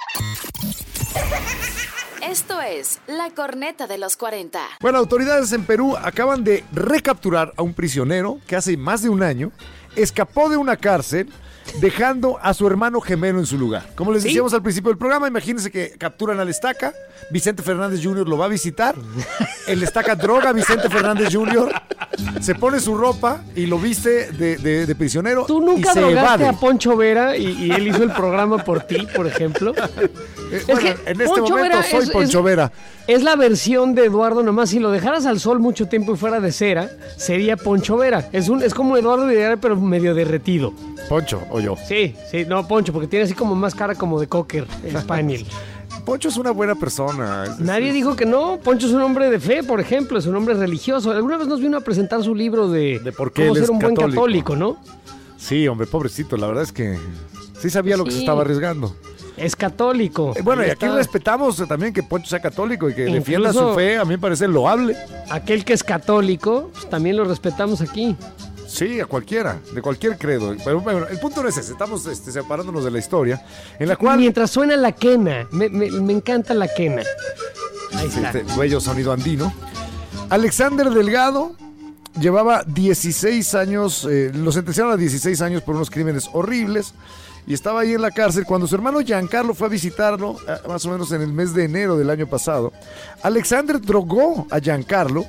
Esto es La Corneta de los 40. Bueno, autoridades en Perú acaban de recapturar a un prisionero que hace más de un año escapó de una cárcel dejando a su hermano gemelo en su lugar. Como les decíamos al principio del programa, imagínense que capturan al Estaca, Vicente Fernández Jr. lo va a visitar, el Estaca droga a Vicente Fernández Jr., se pone su ropa y lo viste de prisionero. ¿Tú nunca y se drogaste evade. a Poncho Vera y él hizo el programa por ti, por ejemplo? Bueno, en este Poncho momento Vera soy Poncho Vera. Es la versión de Eduardo, nomás si lo dejaras al sol mucho tiempo y fuera de cera, sería Poncho Vera. Es como Eduardo Villarreal, pero medio derretido. Poncho o yo. Sí, no, Poncho, porque tiene así como más cara como de cocker, el Spaniel. Poncho es una buena persona. Nadie dijo que no. Poncho es un hombre de fe, por ejemplo, es un hombre religioso. Alguna vez nos vino a presentar su libro de por qué cómo él ser un es buen católico. católico, ¿no? Sí, hombre, pobrecito. La verdad es que sí sabía lo que se estaba arriesgando. Es católico. Bueno, Ahí y aquí está. respetamos también que Poncho sea católico y que Incluso defienda su fe. A mí me parece loable. Aquel que es católico, pues, también lo respetamos aquí. Sí, a cualquiera, de cualquier credo. Pero bueno, el punto no es ese. Estamos separándonos de la historia, en la cual... Mientras suena la quena, me encanta la quena. Ahí Sí, está. este bello sonido andino. Alexander Delgado llevaba 16 años, lo sentenciaron a 16 años por unos crímenes horribles y estaba ahí en la cárcel cuando su hermano Giancarlo fue a visitarlo, más o menos en el mes de enero del año pasado. Alexander drogó a Giancarlo,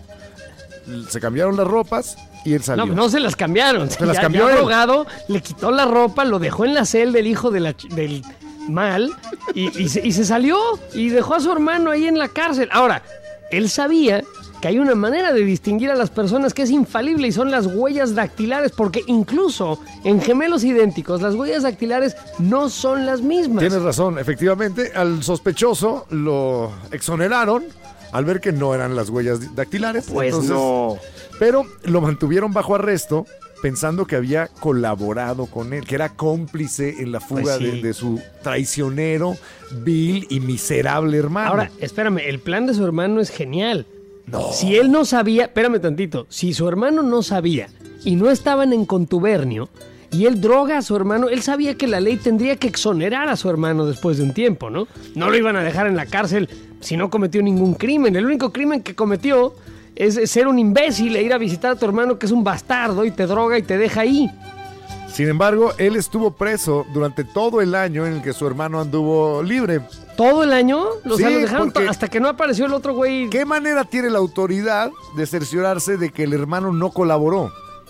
se cambiaron las ropas y él salió. No se las cambiaron. Se las cambió ya él. drogado, le quitó la ropa, lo dejó en la celda del hijo del mal y se salió y dejó a su hermano ahí en la cárcel. Ahora, él sabía que hay una manera de distinguir a las personas que es infalible y son las huellas dactilares, porque incluso en gemelos idénticos las huellas dactilares no son las mismas. Tienes razón, efectivamente, al sospechoso lo exoneraron al ver que no eran las huellas dactilares. Pues entonces, no. Pero lo mantuvieron bajo arresto pensando que había colaborado con él, que era cómplice en la fuga Pues sí. de su traicionero, vil y miserable hermano. Ahora, espérame, el plan de su hermano es genial. No. Si él no sabía, espérame tantito, si su hermano no sabía y no estaban en contubernio y él droga a su hermano, él sabía que la ley tendría que exonerar a su hermano después de un tiempo, ¿no? No lo iban a dejar en la cárcel si no cometió ningún crimen. El único crimen que cometió es ser un imbécil e ir a visitar a tu hermano que es un bastardo y te droga y te deja ahí. Sin embargo, él estuvo preso durante todo el año en el que su hermano anduvo libre. ¿Todo el año? O sea, Sí, lo dejaron porque- hasta que no apareció el otro güey. ¿Qué manera tiene la autoridad de cerciorarse de que el hermano no colaboró?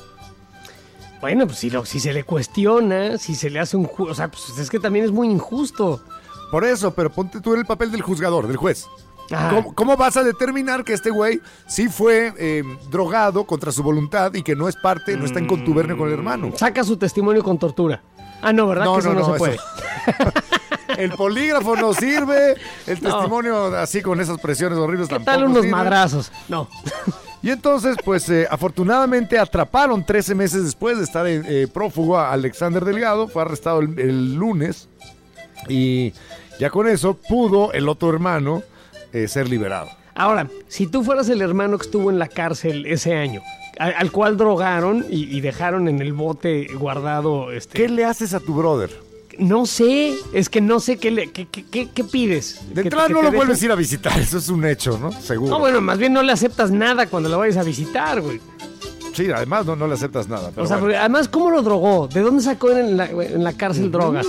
Bueno, pues si se le cuestiona, si se le hace un... O sea, pues es que también es muy injusto. Por eso, pero ponte tú en el papel del juzgador, del juez. Ah. ¿Cómo vas a determinar que este güey sí fue drogado contra su voluntad y que no es parte, no está en contubernio con el hermano? Saca su testimonio con tortura. Ah, no, ¿verdad? No, que eso no, no, no, se puede. El polígrafo no sirve, el testimonio así con esas presiones horribles ¿Qué tampoco tal unos sirve. madrazos? No. Y entonces, pues afortunadamente atraparon 13 meses después de estar prófugo a Alexander Delgado, fue arrestado el lunes y ya con eso pudo el otro hermano ser liberado. Ahora, si tú fueras el hermano que estuvo en la cárcel ese año, al cual drogaron y dejaron en el bote guardado... ¿Qué le haces a tu brother? No sé, es que no sé qué pides. De entrada no lo vuelves a ir a visitar, eso es un hecho, ¿no? Seguro. No, bueno, más bien no le aceptas nada cuando lo vayas a visitar, güey. Sí, además no le aceptas nada. Pero O sea, bueno. porque además, ¿cómo lo drogó? ¿De dónde sacó en la cárcel drogas?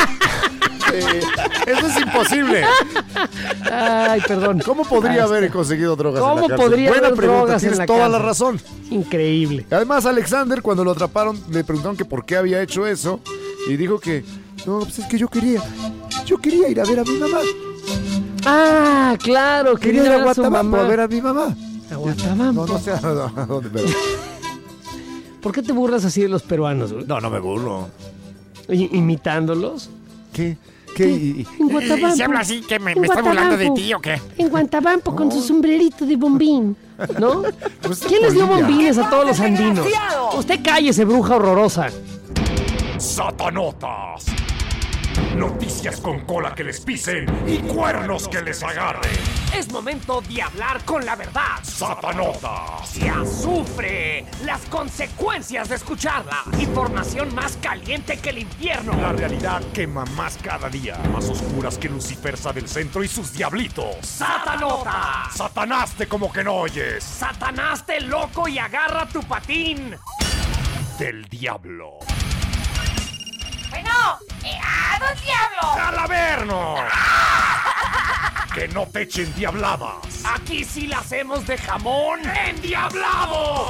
Eso es imposible. Ay, perdón. ¿Cómo podría haber conseguido drogas en la ¿Cómo cárcel? podría Buena haber pregunta, drogas en tienes la toda la cárcel? razón. Increíble. Además, Alexander, cuando lo atraparon, le preguntaron que por qué había hecho eso y dijo que, no, pues es que yo quería ir a ver a mi mamá. Ah, claro, Quería ir a ver a su Guatabampo mamá. a ver a mi mamá. A Guatabampo. No sé a dónde, pero... ¿Por qué te burlas así de los peruanos, güey? No me burlo. ¿Imitándolos? ¿Qué? ¿Qué? En Guatabampo. Si habla así, que me está burlando de ti, ¿o qué? En Guatabampo con su sombrerito de bombín, ¿no? Pues ¿Quién les dio Bolivia. bombines a todos los andinos? Usted cállese, bruja horrorosa. Satanotas. Noticias con cola que les pisen y cuernos que les agarren. Es momento de hablar con la verdad. Satanotas. Ya sufre las consecuencias de escucharla. Información más caliente que el infierno. La realidad quema más cada día. Más oscuras que Lucifer del centro y sus diablitos. ¡Satanotas! Satanaste como que no oyes. ¡Satanaste loco y agarra tu patín! Del diablo. Bueno, ¡a dos diablos! ¡Al Averno! Que no te echen diabladas. Aquí sí la hacemos de jamón endiablado.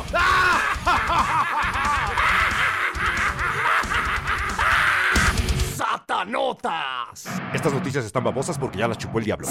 ¡Satanotas! Estas noticias están babosas porque ya las chupó el diablo.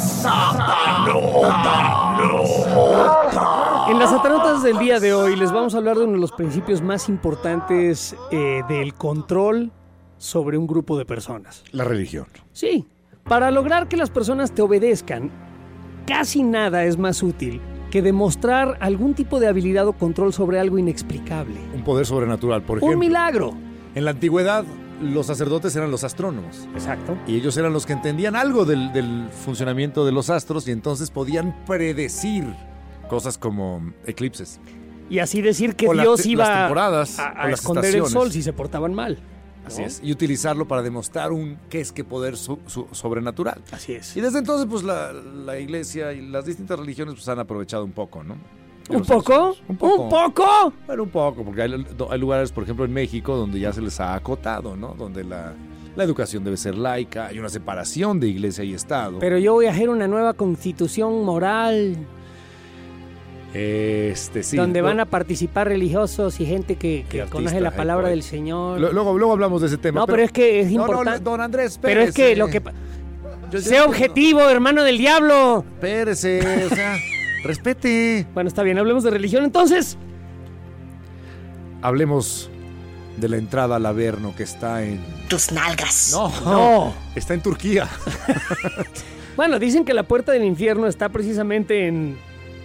En las Satanotas del día de hoy les vamos a hablar de uno de los principios más importantes del control sobre un grupo de personas. La religión. Sí, para lograr que las personas te obedezcan, casi nada es más útil que demostrar algún tipo de habilidad o control sobre algo inexplicable. Un poder sobrenatural, por ejemplo. Un milagro. En la antigüedad, los sacerdotes eran los astrónomos. Exacto. Y ellos eran los que entendían algo del funcionamiento de los astros y entonces podían predecir cosas como eclipses. Y así decir que O Dios las iba temporadas, a o las esconder el estaciones. sol si se portaban mal. Así es. Y utilizarlo para demostrar un qué es que poder sobrenatural. Así es. Y desde entonces, pues la iglesia y las distintas religiones pues han aprovechado un poco, ¿no? ¿Un poco? Un poco. ¿Un poco? Bueno, un poco, porque hay lugares, por ejemplo, en México, donde ya se les ha acotado, ¿no? Donde la educación debe ser laica, hay una separación de iglesia y Estado. Pero yo voy a hacer una nueva constitución moral Sí. donde van a participar religiosos y gente que conoce la palabra del Señor. Luego hablamos de ese tema. No, pero es que es No, importante. don Andrés, pero es que lo que... Sea objetivo, hermano del diablo. Espérese, o sea, respete. Bueno, está bien, hablemos de religión entonces. Hablemos de la entrada al Averno que está en... Tus nalgas. No. Está en Turquía. Bueno, dicen que la puerta del infierno está precisamente en...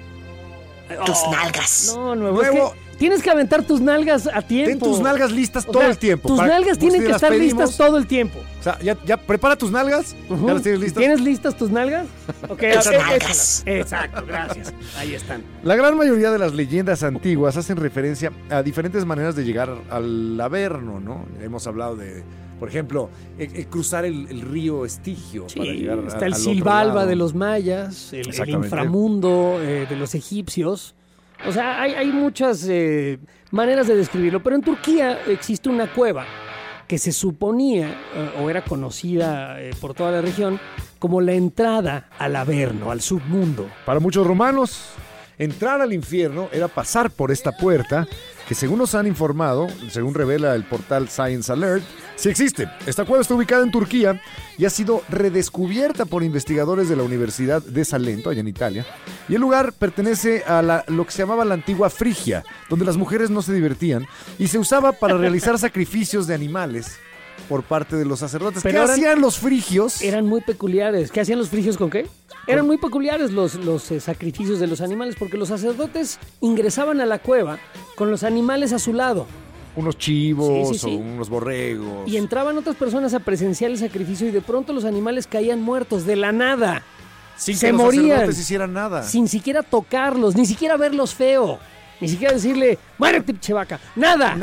Tus nalgas. No, es que tienes que aventar tus nalgas a tiempo. Ten tus nalgas listas todo el tiempo. Tus nalgas tienen que estar listas todo el tiempo. O sea, ya prepara tus nalgas. ¿Ya las tienes listas? ¿Tienes listas tus nalgas? Ok, nalgas. Exacto, gracias. Ahí están. La gran mayoría de las leyendas antiguas hacen referencia a diferentes maneras de llegar al Averno, ¿no? Hemos hablado de, por ejemplo, cruzar el río Estigio para llegar está el al Silbalba otro lado. de los mayas, el inframundo de los egipcios. O sea, hay muchas maneras de describirlo, pero en Turquía existe una cueva que se suponía, o era conocida por toda la región, como la entrada al Averno, al submundo. Para muchos romanos, entrar al infierno era pasar por esta puerta, que según nos han informado, según revela el portal Science Alert, sí existe. Esta cueva está ubicada en Turquía y ha sido redescubierta por investigadores de la Universidad de Salento, allá en Italia. Y el lugar pertenece a lo que se llamaba la antigua Frigia, donde las mujeres no se divertían y se usaba para realizar sacrificios de animales por parte de los sacerdotes. Pero ¿Qué hacían los frigios? Eran muy peculiares. ¿Qué hacían los frigios con qué? Eran muy peculiares los sacrificios de los animales, porque los sacerdotes ingresaban a la cueva con los animales a su lado. Unos chivos Sí. o unos borregos. Y entraban otras personas a presenciar el sacrificio y de pronto los animales caían muertos de la nada. Sin se que los morían. sacerdotes hicieran nada. Sin siquiera tocarlos, ni siquiera verlos feo. Ni siquiera decirle, muérete, pinche vaca. Nada.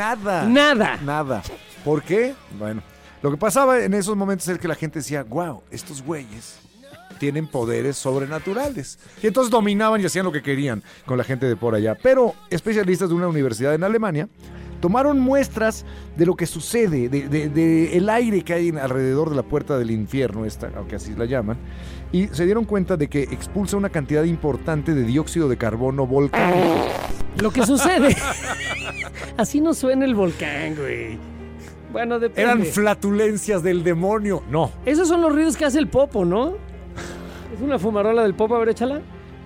Nada. ¿Por qué? Bueno, lo que pasaba en esos momentos es que la gente decía, wow, estos güeyes tienen poderes sobrenaturales. Y entonces dominaban y hacían lo que querían con la gente de por allá. Pero especialistas de una universidad en Alemania tomaron muestras de lo que sucede, de el aire que hay alrededor de la puerta del infierno, aunque así la llaman, y se dieron cuenta de que expulsa una cantidad importante de dióxido de carbono volcánico. Lo que sucede. Así no suena el volcán, güey. Bueno, depende. Eran flatulencias del demonio. No. Esos son los ruidos que hace el popo, ¿no? Es una fumarola del popo, a ver, échala.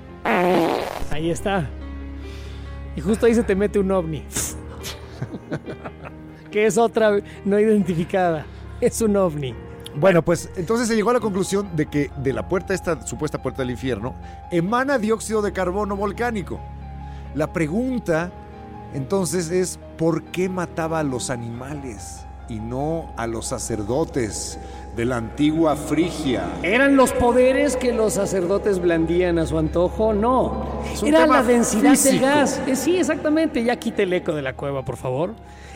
Ahí está. Y justo ahí se te mete un ovni. Que es otra no identificada. Es un ovni. Bueno, pues entonces se llegó a la conclusión de que de la puerta, esta supuesta puerta del infierno, emana dióxido de carbono volcánico. La pregunta entonces es, ¿por qué mataba a los animales y no a los sacerdotes de la antigua Frigia? ¿Eran los poderes que los sacerdotes blandían a su antojo? No. Era la densidad del gas. Sí, exactamente. Ya quite el eco de la cueva, por favor.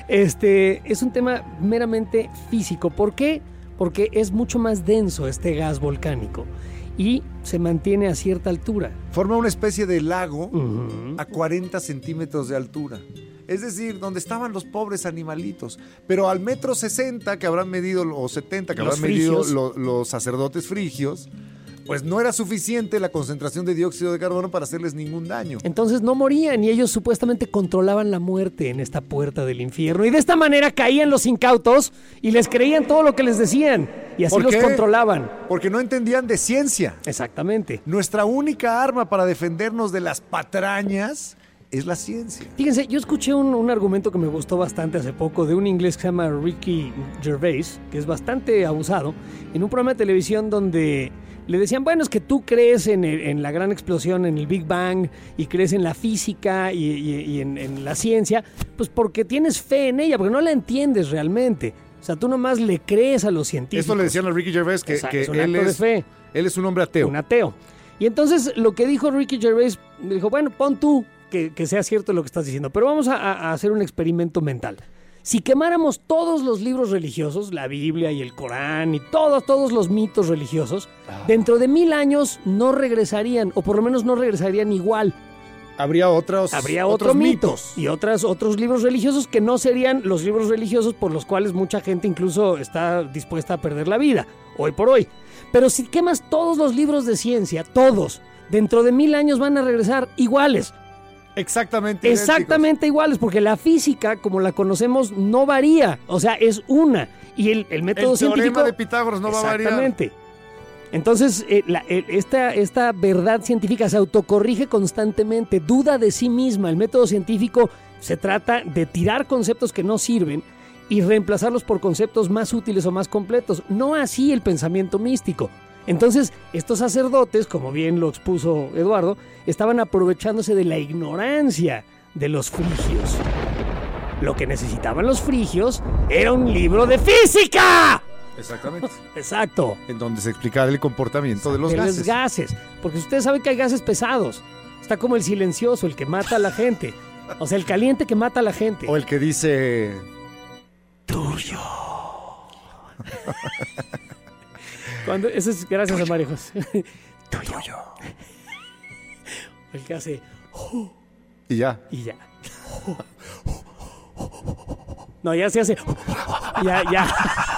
Es un tema meramente físico. ¿Por qué? Porque es mucho más denso este gas volcánico y se mantiene a cierta altura. Forma una especie de lago a 40 centímetros de altura. Es decir, donde estaban los pobres animalitos. Pero al 1,60 m que habrán medido, o 70 que habrán medido los sacerdotes frigios, pues no era suficiente la concentración de dióxido de carbono para hacerles ningún daño. Entonces no morían y ellos supuestamente controlaban la muerte en esta puerta del infierno. Y de esta manera caían los incautos y les creían todo lo que les decían. Y así los controlaban. Porque no entendían de ciencia. Exactamente. Nuestra única arma para defendernos de las patrañas es la ciencia. Fíjense, yo escuché un argumento que me gustó bastante hace poco de un inglés que se llama Ricky Gervais, que es bastante abusado, en un programa de televisión donde le decían, bueno, es que tú crees en la gran explosión, en el Big Bang, y crees en la física y en la ciencia, pues porque tienes fe en ella, porque no la entiendes realmente. O sea, tú nomás le crees a los científicos. Esto le decían a Ricky Gervais que es un acto de fe. Él es un hombre ateo. Un ateo. Y entonces lo que dijo Ricky Gervais, dijo, bueno, pon tú que sea cierto lo que estás diciendo, pero vamos a hacer un experimento mental. Si quemáramos todos los libros religiosos, la Biblia y el Corán y todos los mitos religiosos, dentro de 1000 años no regresarían, o por lo menos no regresarían igual. Habría otros mitos y otros libros religiosos que no serían los libros religiosos por los cuales mucha gente incluso está dispuesta a perder la vida, hoy por hoy. Pero si quemas todos los libros de ciencia, todos, dentro de 1000 años van a regresar iguales. Exactamente iguales, porque la física, como la conocemos, no varía. O sea, es una. Y el método científico... El teorema de Pitágoras no va a variar. Exactamente. Entonces, esta verdad científica se autocorrige constantemente, duda de sí misma. El método científico se trata de tirar conceptos que no sirven y reemplazarlos por conceptos más útiles o más completos. No así el pensamiento místico. Entonces, estos sacerdotes, como bien lo expuso Eduardo, estaban aprovechándose de la ignorancia de los frigios. Lo que necesitaban los frigios era un libro de física. Exactamente. Exacto. En donde se explicaba el comportamiento de los gases. Porque ustedes saben que hay gases pesados. Está como el silencioso, el que mata a la gente. O sea, el caliente que mata a la gente. O el que dice... tuyo. Eso es gracias a Mario José. Tuyo. El que hace... Y ya. No, ya se hace... Ya.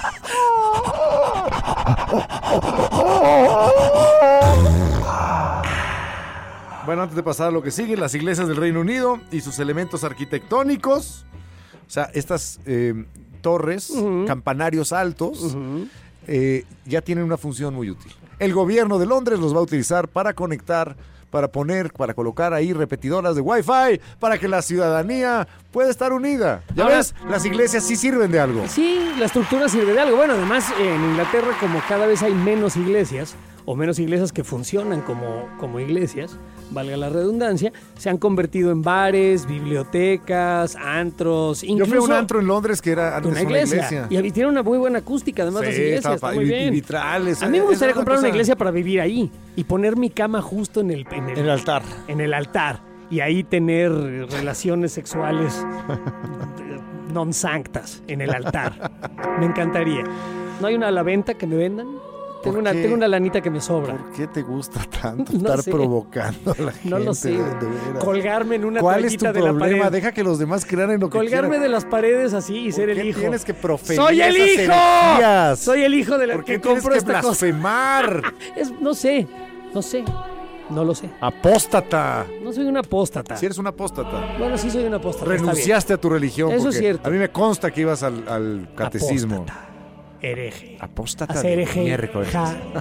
Bueno, antes de pasar a lo que sigue, las iglesias del Reino Unido y sus elementos arquitectónicos. O sea, estas torres, campanarios altos... ya tienen una función muy útil. El gobierno de Londres los va a utilizar para conectar, para colocar ahí repetidoras de Wi-Fi, para que la ciudadanía pueda estar unida. ¿Ya ves? Las iglesias sí sirven de algo. Sí, la estructura sirve de algo. Bueno, además en Inglaterra, como cada vez hay menos iglesias, o menos iglesias que funcionan como iglesias, valga la redundancia, se han convertido en bares, bibliotecas, antros, incluso... Yo fui a un antro en Londres que era antes una iglesia. Y tiene una muy buena acústica, además las iglesias, está muy bien. Vitrales. A mí me gustaría comprar una iglesia para vivir ahí y poner mi cama justo en el altar. En el altar. Y ahí tener relaciones sexuales non sanctas en el altar. Me encantaría. ¿No hay una a la venta que me vendan? Tengo una lanita que me sobra. ¿Por qué te gusta tanto estar provocando a la gente? No lo sé. Colgarme en una toallita de la pared. ¿Cuál es tu problema? Deja que los demás crean en lo que quieran. Colgarme de las paredes así y ser el hijo. Tienes que proferir ¡Soy el hijo! Herejías? Soy el hijo de la ¿Por qué que compró tienes que esta blasfemar? No sé. No lo sé. Apóstata. No soy un apóstata. Si eres un apóstata. Bueno, sí soy un apóstata. Renunciaste a tu religión. Eso es cierto. A mí me consta que ibas al catecismo. Apóstata. Hereje. Apóstata. Hacer hereje. Miércoles.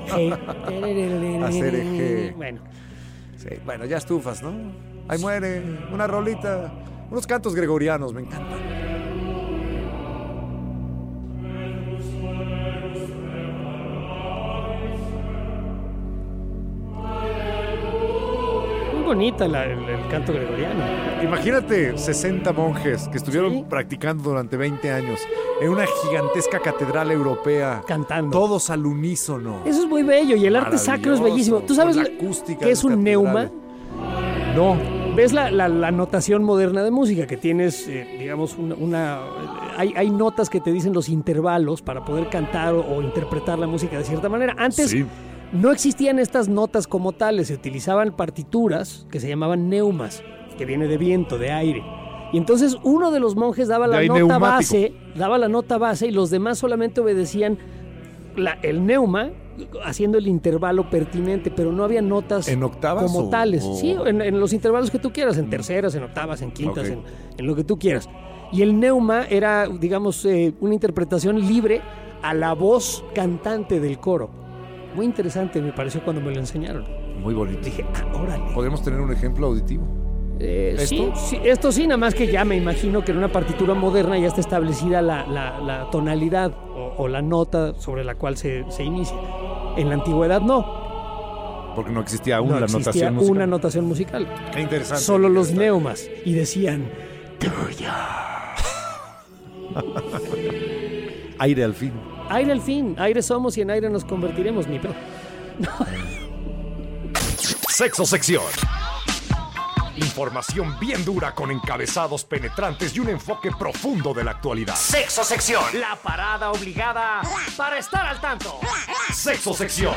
Hacer hereje. Bueno. Sí, bueno, ya estufas, ¿no? Ahí muere. Una rolita. Unos cantos gregorianos, me encantan. bonita el canto gregoriano. Imagínate 60 monjes que estuvieron practicando durante 20 años en una gigantesca catedral europea. Cantando. Todos al unísono. Eso es muy bello y el arte sacro es bellísimo. ¿Tú sabes qué es un neuma? No. ¿Ves la notación moderna de música? Que tienes, digamos, hay notas que te dicen los intervalos para poder cantar o interpretar la música de cierta manera. Antes no existían estas notas como tales, se utilizaban partituras que se llamaban neumas, que viene de viento, de aire. Y entonces uno de los monjes daba la nota base y los demás solamente obedecían el neuma, haciendo el intervalo pertinente, pero no había notas ¿en octavas como tales. o... Sí, en los intervalos que tú quieras, en terceras, en octavas, en quintas, en lo que tú quieras. Y el neuma era, digamos, una interpretación libre a la voz cantante del coro. Muy interesante me pareció cuando me lo enseñaron. Muy bonito. Dije, órale. ¿Podemos tener un ejemplo auditivo? Esto sí, nada más que ya me imagino que en una partitura moderna ya está establecida la tonalidad o la nota sobre la cual se inicia. En la antigüedad no. Porque no existía aún una notación musical. Qué interesante. Solo los neumas. Y decían, tuya. Aire al fin. Aire al fin. Aire somos y en aire nos convertiremos, mi pro. Sexo sección. Información bien dura con encabezados penetrantes y un enfoque profundo de la actualidad. Sexo sección. La parada obligada para estar al tanto. Sexo sección.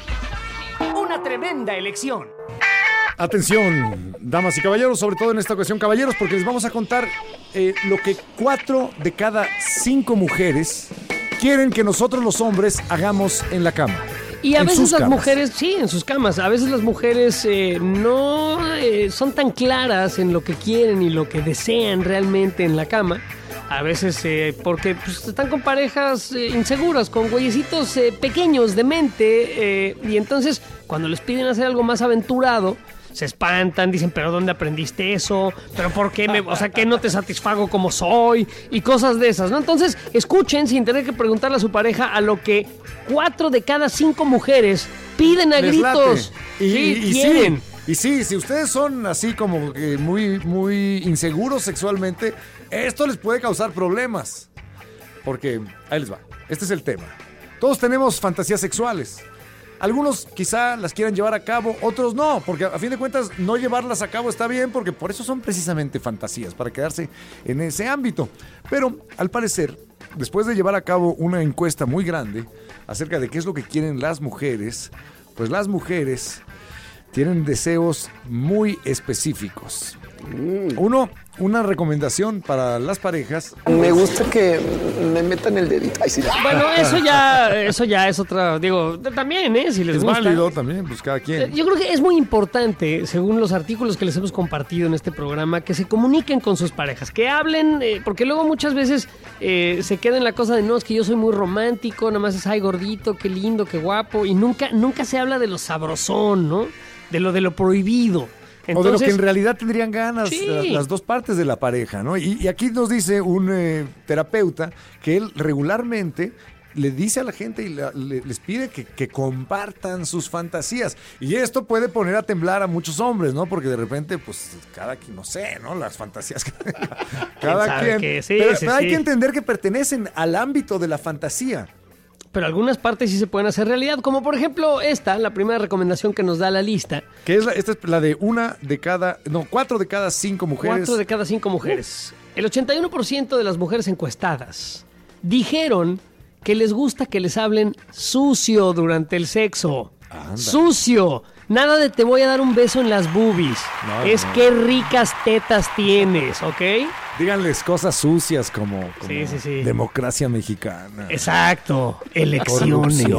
Una tremenda elección. Atención, damas y caballeros, sobre todo en esta ocasión, caballeros, porque les vamos a contar lo que 4 de cada 5 mujeres quieren que nosotros los hombres hagamos en la cama. Y a veces las mujeres, sí, en sus camas, a veces las mujeres no son tan claras en lo que quieren y lo que desean realmente en la cama. A veces porque pues, están con parejas inseguras, con güeyecitos pequeños de mente, y entonces cuando les piden hacer algo más aventurado, se espantan, dicen, ¿pero dónde aprendiste eso? ¿Pero por qué que no te satisfago como soy? Y cosas de esas, ¿no? Entonces, escuchen sin tener que preguntarle a su pareja a lo que 4 de cada 5 mujeres piden a gritos. Y quieren. Y sí, si ustedes son así como que muy, muy inseguros sexualmente, esto les puede causar problemas. Porque, ahí les va, este es el tema. Todos tenemos fantasías sexuales. Algunos quizá las quieran llevar a cabo, otros no, porque a fin de cuentas no llevarlas a cabo está bien, porque por eso son precisamente fantasías, para quedarse en ese ámbito. Pero al parecer, después de llevar a cabo una encuesta muy grande acerca de qué es lo que quieren las mujeres, pues las mujeres tienen deseos muy específicos. Una recomendación para las parejas. Me gusta que me metan el dedito. Ay, sí. Bueno, eso ya es otra, digo, también, si les gusta. Es válido también, pues cada quien. Yo creo que es muy importante, según los artículos que les hemos compartido en este programa, que se comuniquen con sus parejas, que hablen, porque luego muchas veces se queda en la cosa de, no, es que yo soy muy romántico, nada más es, ay, gordito, qué lindo, qué guapo, y nunca se habla de lo sabrosón, ¿no? De lo prohibido. Entonces, o de lo que en realidad tendrían ganas las dos partes de la pareja, ¿no? Y aquí nos dice un terapeuta que él regularmente le dice a la gente y les pide que compartan sus fantasías. Y esto puede poner a temblar a muchos hombres, ¿no? Porque de repente, pues, cada quien, no sé, ¿no? Las fantasías que cada quien. Pero hay que entender que pertenecen al ámbito de la fantasía. Pero algunas partes sí se pueden hacer realidad, como por ejemplo la primera recomendación que nos da la lista. Esta es la de 4 de cada 5 mujeres. 4 de cada 5 mujeres. El 81% de las mujeres encuestadas dijeron que les gusta que les hablen sucio durante el sexo. Anda. Sucio. Nada de te voy a dar un beso en las boobies. No. Qué ricas tetas tienes, ¿ok? Díganles cosas sucias como sí. Democracia mexicana. Exacto. Elecciones.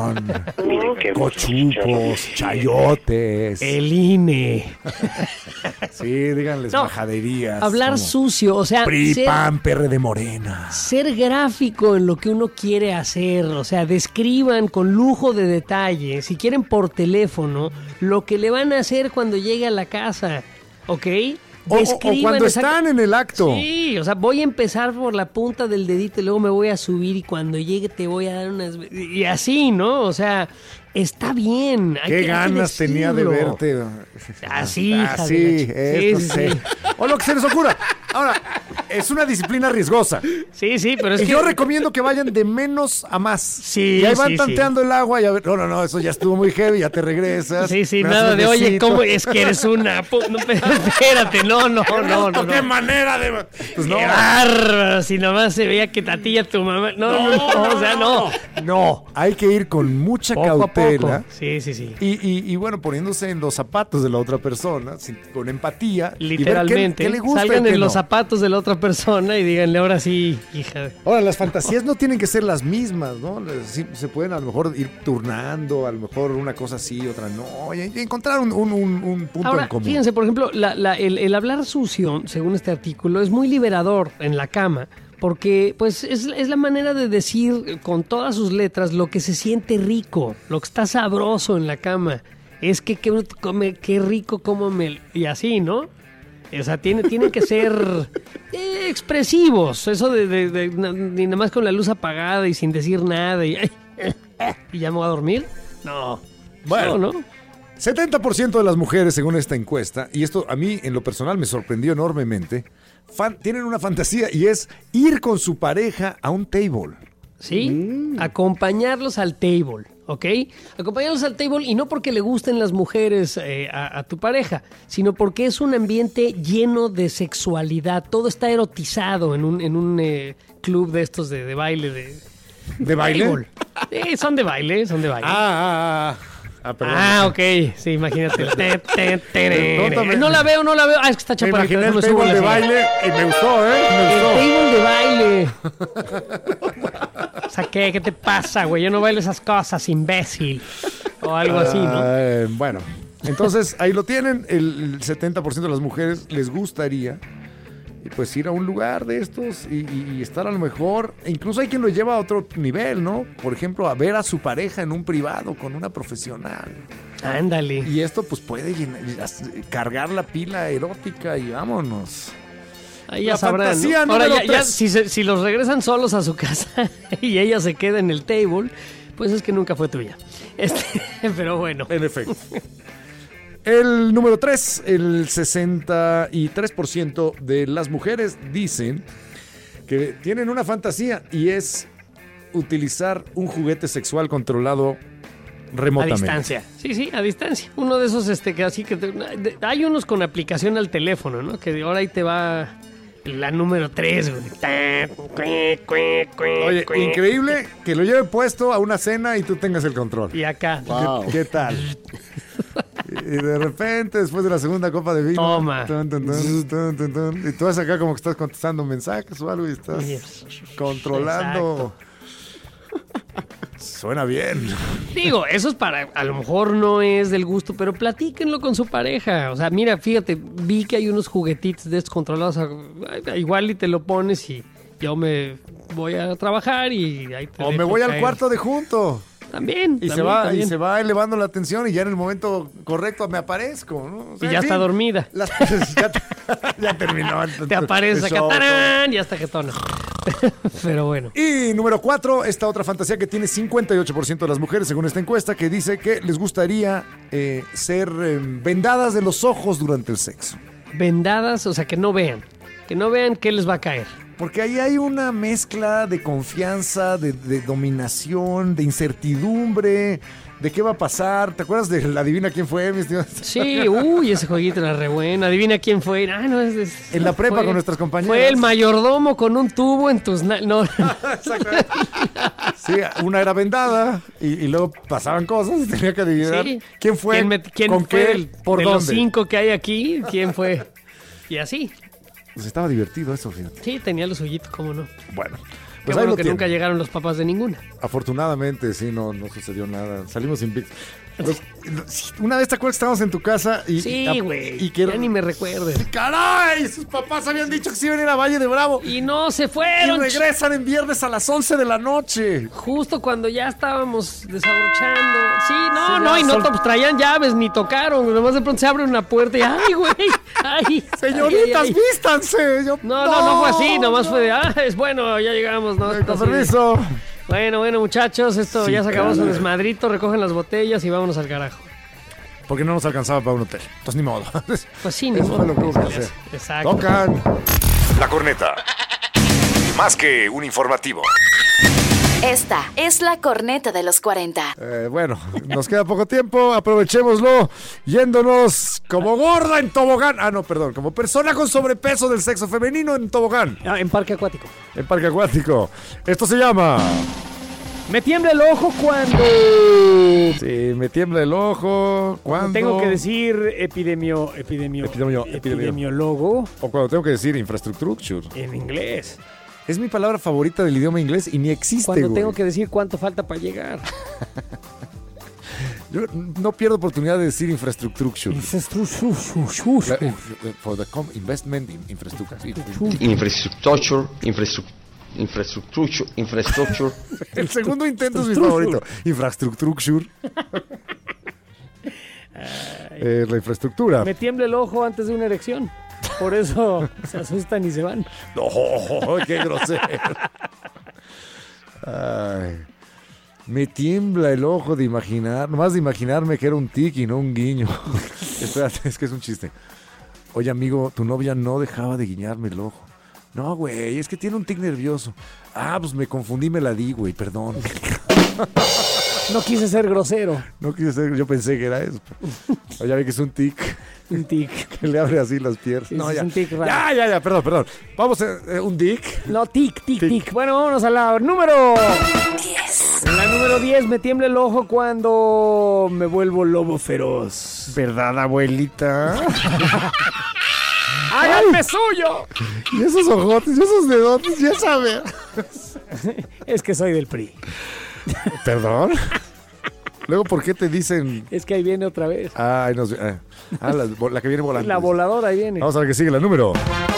Cochupos, chayotes. El INE. Sí, díganles majaderías. Hablar sucio, o sea... PRI, PAN, PRD Morena. Ser gráfico en lo que uno quiere hacer, o sea, describan con lujo de detalle, si quieren por teléfono, lo que le van a hacer cuando llegue a la casa, ¿ok? O cuando están en el acto. Sí, o sea, voy a empezar por la punta del dedito y luego me voy a subir y cuando llegue te voy a dar unas... Y así, ¿no? O sea, está bien. Qué ganas tenía de verte. Así, sí. O lo que se les ocurra. Ahora, es una disciplina riesgosa. Sí, pero es que... Yo recomiendo que vayan de menos a más. Sí, y ahí van tanteando el agua y a ver, no, eso ya estuvo muy heavy, ya te regresas. Sí, nada de, oye, ¿cómo es que eres una... No, espérate, no. ¿Qué manera de...? Pues no. Qué bárbaro, si nomás se veía que a ti y a tu mamá... No. Hay que ir con mucha cautela. Poco. Sí. Y bueno, poniéndose en los zapatos de la otra persona, con empatía. Literalmente. Y ver qué le gusta. Salgan en los zapatos de la otra persona y díganle, ahora sí, hija. Ahora, las fantasías no tienen que ser las mismas, ¿no? Sí, se pueden a lo mejor ir turnando, a lo mejor una cosa sí, otra no. Y encontrar un punto ahora, en común. Fíjense, por ejemplo, el hablar sucio, según este artículo, es muy liberador en la cama. Porque pues es la manera de decir con todas sus letras lo que se siente rico, lo que está sabroso en la cama. Es que uno come, qué rico como y así, ¿no? O sea, tienen que ser expresivos. Eso de ni nada más con la luz apagada y sin decir nada y ya me voy a dormir. No. Bueno, no. 70% de las mujeres, según esta encuesta, y esto a mí en lo personal me sorprendió enormemente, tienen una fantasía y es ir con su pareja a un table. Sí, acompañarlos al table, ¿ok? Acompañarlos al table y no porque le gusten las mujeres a tu pareja, sino porque es un ambiente lleno de sexualidad. Todo está erotizado en un club de estos de baile. ¿De baile? Son de baile. Perdón. Ok. Sí, imagínate. No la veo. Es que está chaparra. Me imaginé el table de baile y me gustó, El table de baile. O sea, ¿qué te pasa, güey? Yo no bailo esas cosas, imbécil. O algo así, ¿no? Bueno, entonces ahí lo tienen. El 70% de las mujeres les gustaría pues ir a un lugar de estos y estar a lo mejor, incluso hay quien lo lleva a otro nivel, ¿no? Por ejemplo, a ver a su pareja en un privado con una profesional. Ándale. Y esto pues puede cargar la pila erótica y vámonos. Ahí ya sabrán, ¿no? Ahora ya si los regresan solos a su casa y ella se queda en el table, pues es que nunca fue tuya. Pero bueno. En efecto. El número 3, el 63% de las mujeres dicen que tienen una fantasía y es utilizar un juguete sexual controlado remotamente. A distancia. Sí, a distancia. Uno de esos que así que hay unos con aplicación al teléfono, ¿no? Que ahora ahí te va la número 3, güey. Oye, increíble que lo lleve puesto a una cena y tú tengas el control. Y acá. Wow. ¿Qué tal? Y de repente, después de la segunda copa de vino, toma. Y tú vas acá como que estás contestando mensajes o algo y estás controlando. Suena bien. Digo, eso es para, a lo mejor no es del gusto, pero platíquenlo con su pareja. O sea, mira, fíjate, vi que hay unos juguetitos de estos controlados. Igual y te lo pones y yo me voy a trabajar y ahí te o me voy al cuarto de junto. También. Y se va elevando la tensión y ya en el momento correcto me aparezco, ¿no? O sea, y ya está dormida. Ya terminó. Te aparece acá, ¡tarán! Ya está jetona. Pero bueno. Y número 4, esta otra fantasía que tiene 58% de las mujeres, según esta encuesta, que dice que les gustaría ser vendadas de los ojos durante el sexo. Vendadas, o sea, que no vean qué les va a caer. Porque ahí hay una mezcla de confianza, de dominación, de incertidumbre, de qué va a pasar. ¿Te acuerdas de la Adivina quién fue, mis tíos? Sí, ese jueguito era re bueno. Adivina quién fue. No, en la prepa con nuestras compañeras. Fue el mayordomo con un tubo en tus... No. Exactamente. Sí, una era vendada y luego pasaban cosas y tenía que adivinar quién fue, quién con fue qué, por de dónde. Los 5 que hay aquí, quién fue. Y así. Pues estaba divertido eso, fíjate. Sí, tenía lo suyito, cómo no. Bueno. Pues bueno que nunca llegaron los papás de ninguna. Afortunadamente, sí, no sucedió nada. Salimos invictos. Una vez te acuerdas que estábamos en tu casa y... Sí, güey. Ya ni me recuerdes. ¡Caray! Sus papás habían dicho que se iban a ir a Valle de Bravo. Y no se fueron. Y regresan en viernes a las 11 de la noche. Justo cuando ya estábamos desabrochando. Sí, no, y no traían llaves ni tocaron. Nomás de pronto se abre una puerta y ¡ay, güey! ¡Ay! Señoritas, vístanse. No fue así. Nomás fue de, es bueno, ya llegamos. No, con permiso. Bueno, muchachos, esto Sí, ya se acabó su cara. desmadrito, recogen las botellas y vámonos al carajo. Porque no nos alcanzaba para un hotel. Entonces, ni modo. Pues sí, ni Eso modo. fue lo que hubo que hacer. Exacto. Tocan. La corneta. Más que un informativo. Esta es la corneta de los 40. Bueno, nos queda poco tiempo, aprovechémoslo yéndonos como gorda en tobogán. Ah, no, perdón, como persona con sobrepeso del sexo femenino en tobogán. En parque acuático. En parque acuático. Esto se llama... Me tiembla el ojo cuando... Sí, me tiembla el ojo cuando... Tengo que decir epidemiólogo. O cuando tengo que decir infrastructure. En inglés. Es mi palabra favorita del idioma inglés y ni existe, Cuando güey. tengo que decir cuánto falta para llegar. Yo no pierdo oportunidad de decir infrastructure. For the investment in infrastructure. Infrastructure. El segundo intento es mi favorito. Infrastructure. La infraestructura. Me tiembla el ojo antes de una erección. Por eso se asustan y se van. No, qué grosero. Ay, me tiembla el ojo de imaginar, nomás de imaginarme que era un tic y no un guiño. Espérate, es que es un chiste. Oye, amigo, tu novia no dejaba de guiñarme el ojo. No, güey, es que tiene un tic nervioso. Ah, pues me confundí, me la di, güey, perdón. No quise ser grosero. No quise ser, yo pensé que era eso. Oye, ya vi que es un tic. Un tic. Que le abre así las piernas. Sí, No, es ya. un tic raro. Ya, perdón. Vamos a un dick. No, tic. Bueno, vámonos a la número 10. En la número 10 me tiembla el ojo cuando me vuelvo lobo feroz. ¿Verdad, abuelita? ¡Háganme suyo! Y esos ojotes, y esos dedotes, ya sabes. Es que soy del PRI. ¿Perdón? Luego, ¿por qué te dicen...? Es que ahí viene otra vez. La que viene volando. La voladora ahí viene. Vamos a ver que sigue la número.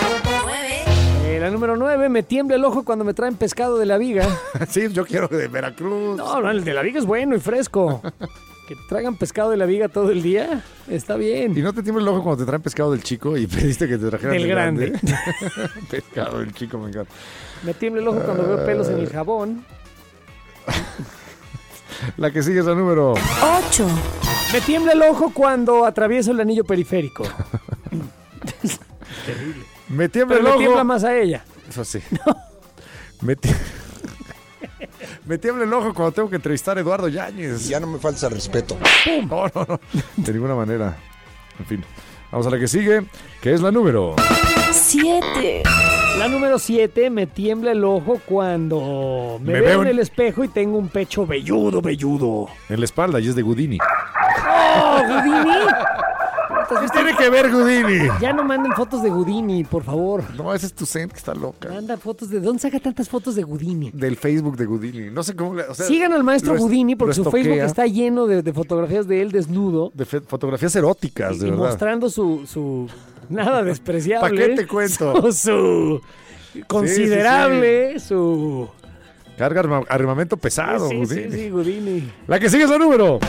La número 9, me tiembla el ojo cuando me traen pescado de la viga. Sí, yo quiero de Veracruz. No, el de la viga es bueno y fresco. Que te traigan pescado de la viga todo el día, está bien. ¿Y no te tiembla el ojo cuando te traen pescado del chico y pediste que te trajeran del grande? Pescado del chico, me encanta. Me tiembla el ojo cuando veo pelos en el jabón. La que sigue es la número 8. Me tiembla el ojo cuando atravieso el anillo periférico. Terrible. Me tiembla Pero el ojo. me tiembla más a ella. Eso sí. No. Me tiembla el ojo cuando tengo que entrevistar a Eduardo Yáñez. Ya no me falta respeto. ¡Pum! No. De ninguna manera. En fin. Vamos a la que sigue, que es la número 7. La número 7, me tiembla el ojo cuando me veo en el espejo y tengo un pecho velludo. en la espalda y es de Houdini. ¡Oh, Houdini! ¿Qué tiene que ver Houdini? Ya no manden fotos de Houdini, por favor. No, ese es tu Cent que está loca. Manda fotos de... ¿Dónde saca tantas fotos de Houdini? Del Facebook de Houdini. No sé cómo... Sigan al maestro Houdini porque su estoquea. Facebook está lleno de fotografías de él desnudo. De fotografías eróticas, de y verdad. mostrando su nada despreciable. ¿Para qué te cuento? Su considerable, su... Carga armamento pesado, Houdini. Sí, Houdini. La que sigue es la número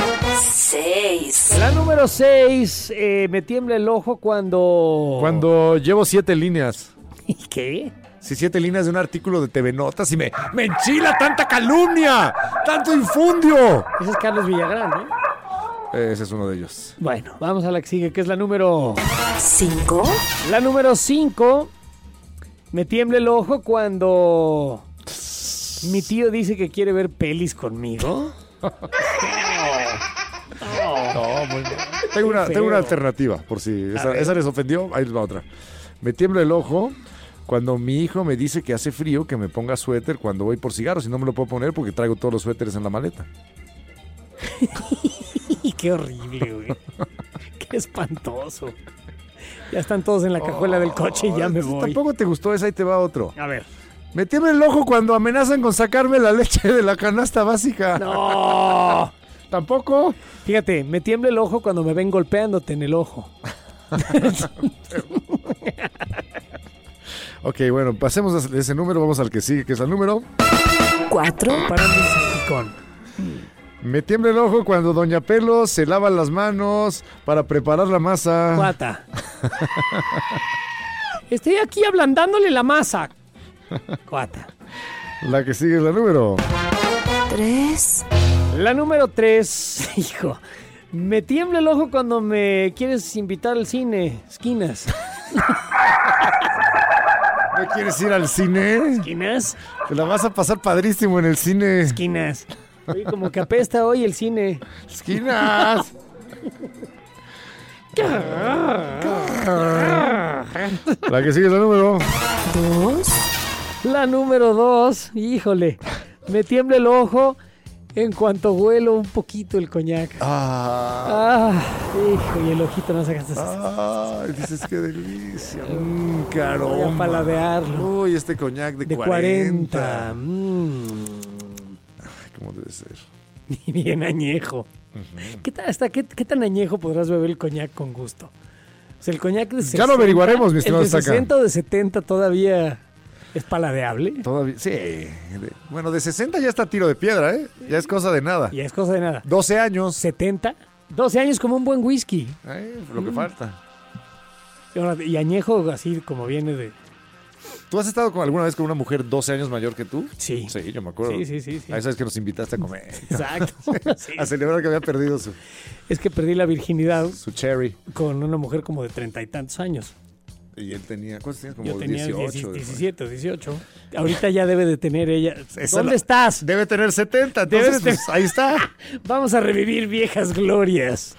6. La número 6, me tiembla el ojo cuando llevo 7 líneas. ¿Y qué? Sí, 7 líneas de un artículo de TV Notas y me enchila tanta calumnia, tanto infundio. Ese es Carlos Villagrán, ¿no? Ese es uno de ellos. Bueno, vamos a la que sigue, que es la número 5. La número 5, me tiembla el ojo cuando mi tío dice que quiere ver pelis conmigo. No, muy bien. Tengo una alternativa, por si esa les ofendió, ahí les va otra. Me tiembla el ojo cuando mi hijo me dice que hace frío, que me ponga suéter cuando voy por cigarros y no me lo puedo poner porque traigo todos los suéteres en la maleta. Qué horrible, güey. Qué espantoso. Ya están todos en la cajuela del coche y ya me voy. Tampoco te gustó esa, ahí te va otro. A ver. Me tiembla el ojo cuando amenazan con sacarme la leche de la canasta básica. No. ¿Tampoco? Fíjate, me tiembla el ojo cuando me ven golpeándote en el ojo. Ok, bueno, pasemos de ese número, vamos al que sigue, que es el número 4. Parando el salpicón. Me tiembla el ojo cuando Doña Pelo se lava las manos para preparar la masa. Cuata. Estoy aquí ablandándole la masa. Cuata. La que sigue es la número 3. La número 3, hijo. Me tiembla el ojo cuando me quieres invitar al cine. Esquinas. ¿No quieres ir al cine? ¿Esquinas? Te la vas a pasar padrísimo en el cine. Esquinas. Oye, como que apesta hoy el cine. Esquinas. La que sigue es la número 2. La número 2, híjole. Me tiembla el ojo en cuanto huelo un poquito el coñac. Hijo, y el ojito no se gasta. Dices qué delicia. Voy Caramba. a paladearlo. Uy, este coñac de 40. ¿Cómo debe ser? Y bien añejo. ¿Qué tan añejo podrás beber el coñac con gusto? O sea, el coñac de 60... Ya lo averiguaremos, mi estimado ¿El de Saca. 60 o de 70 todavía es paladeable? Todavía, sí. Bueno, de 60 ya está tiro de piedra, ¿eh? Ya es cosa de nada. Ya es cosa de nada. 12 años. 70. 12 años como un buen whisky. Lo que falta. Y añejo así como viene de... ¿Tú has estado alguna vez con una mujer 12 años mayor que tú? Sí. Sí, yo me acuerdo. Sí. A esa vez que nos invitaste a comer. Exacto. Sí. A celebrar que había perdido Es que perdí la virginidad su cherry. con una mujer como de 30 y tantos años. Y él tenía, ¿cuántos tenías? Como Yo tenía 18. 17 o 18. Ahorita ya debe de tener ella... ¿Dónde estás? Debe tener 70, entonces pues, ahí está. Vamos a revivir viejas glorias.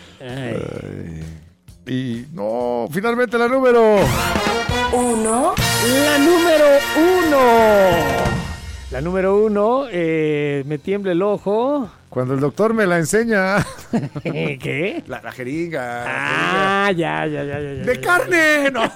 Y no, finalmente la número 1. La número 1. La número 1, me tiembla el ojo. Cuando el doctor me la enseña. ¿Qué? La jeringa. Ya. ¡De carne! No.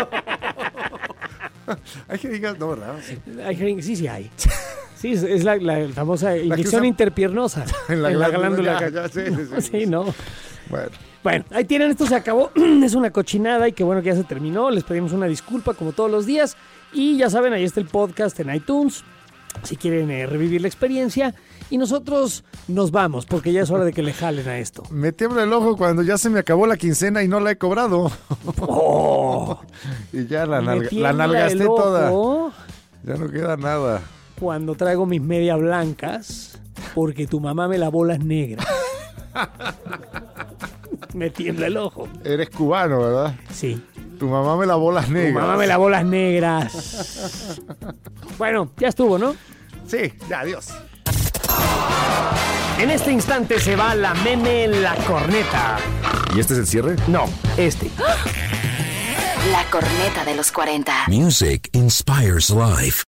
¿Hay jeringas? No, ¿verdad? Sí. Hay jeringas, sí hay. Sí, es la famosa inyección usan interpiernosa. En la glándula. Sí, no. Bueno, ahí tienen, esto se acabó. Es una cochinada y qué bueno que ya se terminó. Les pedimos una disculpa como todos los días. Y ya saben, ahí está el podcast en iTunes. Si quieren revivir la experiencia. Y nosotros nos vamos porque ya es hora de que le jalen a esto. Me tiembla el ojo cuando ya se me acabó la quincena y no la he cobrado. Y ya la nalgasté toda. Ya no queda nada. Cuando traigo mis medias blancas porque tu mamá me lavó las negras. Me tiembla el ojo. Eres cubano, ¿verdad? Sí. Tu mamá me lavó las negras. Tu mamá me lavó las negras. Bueno, ya estuvo, ¿no? Sí, ya, adiós. En este instante se va la meme La Corneta. ¿Y este es el cierre? No, este. La Corneta de los 40. Music inspires life.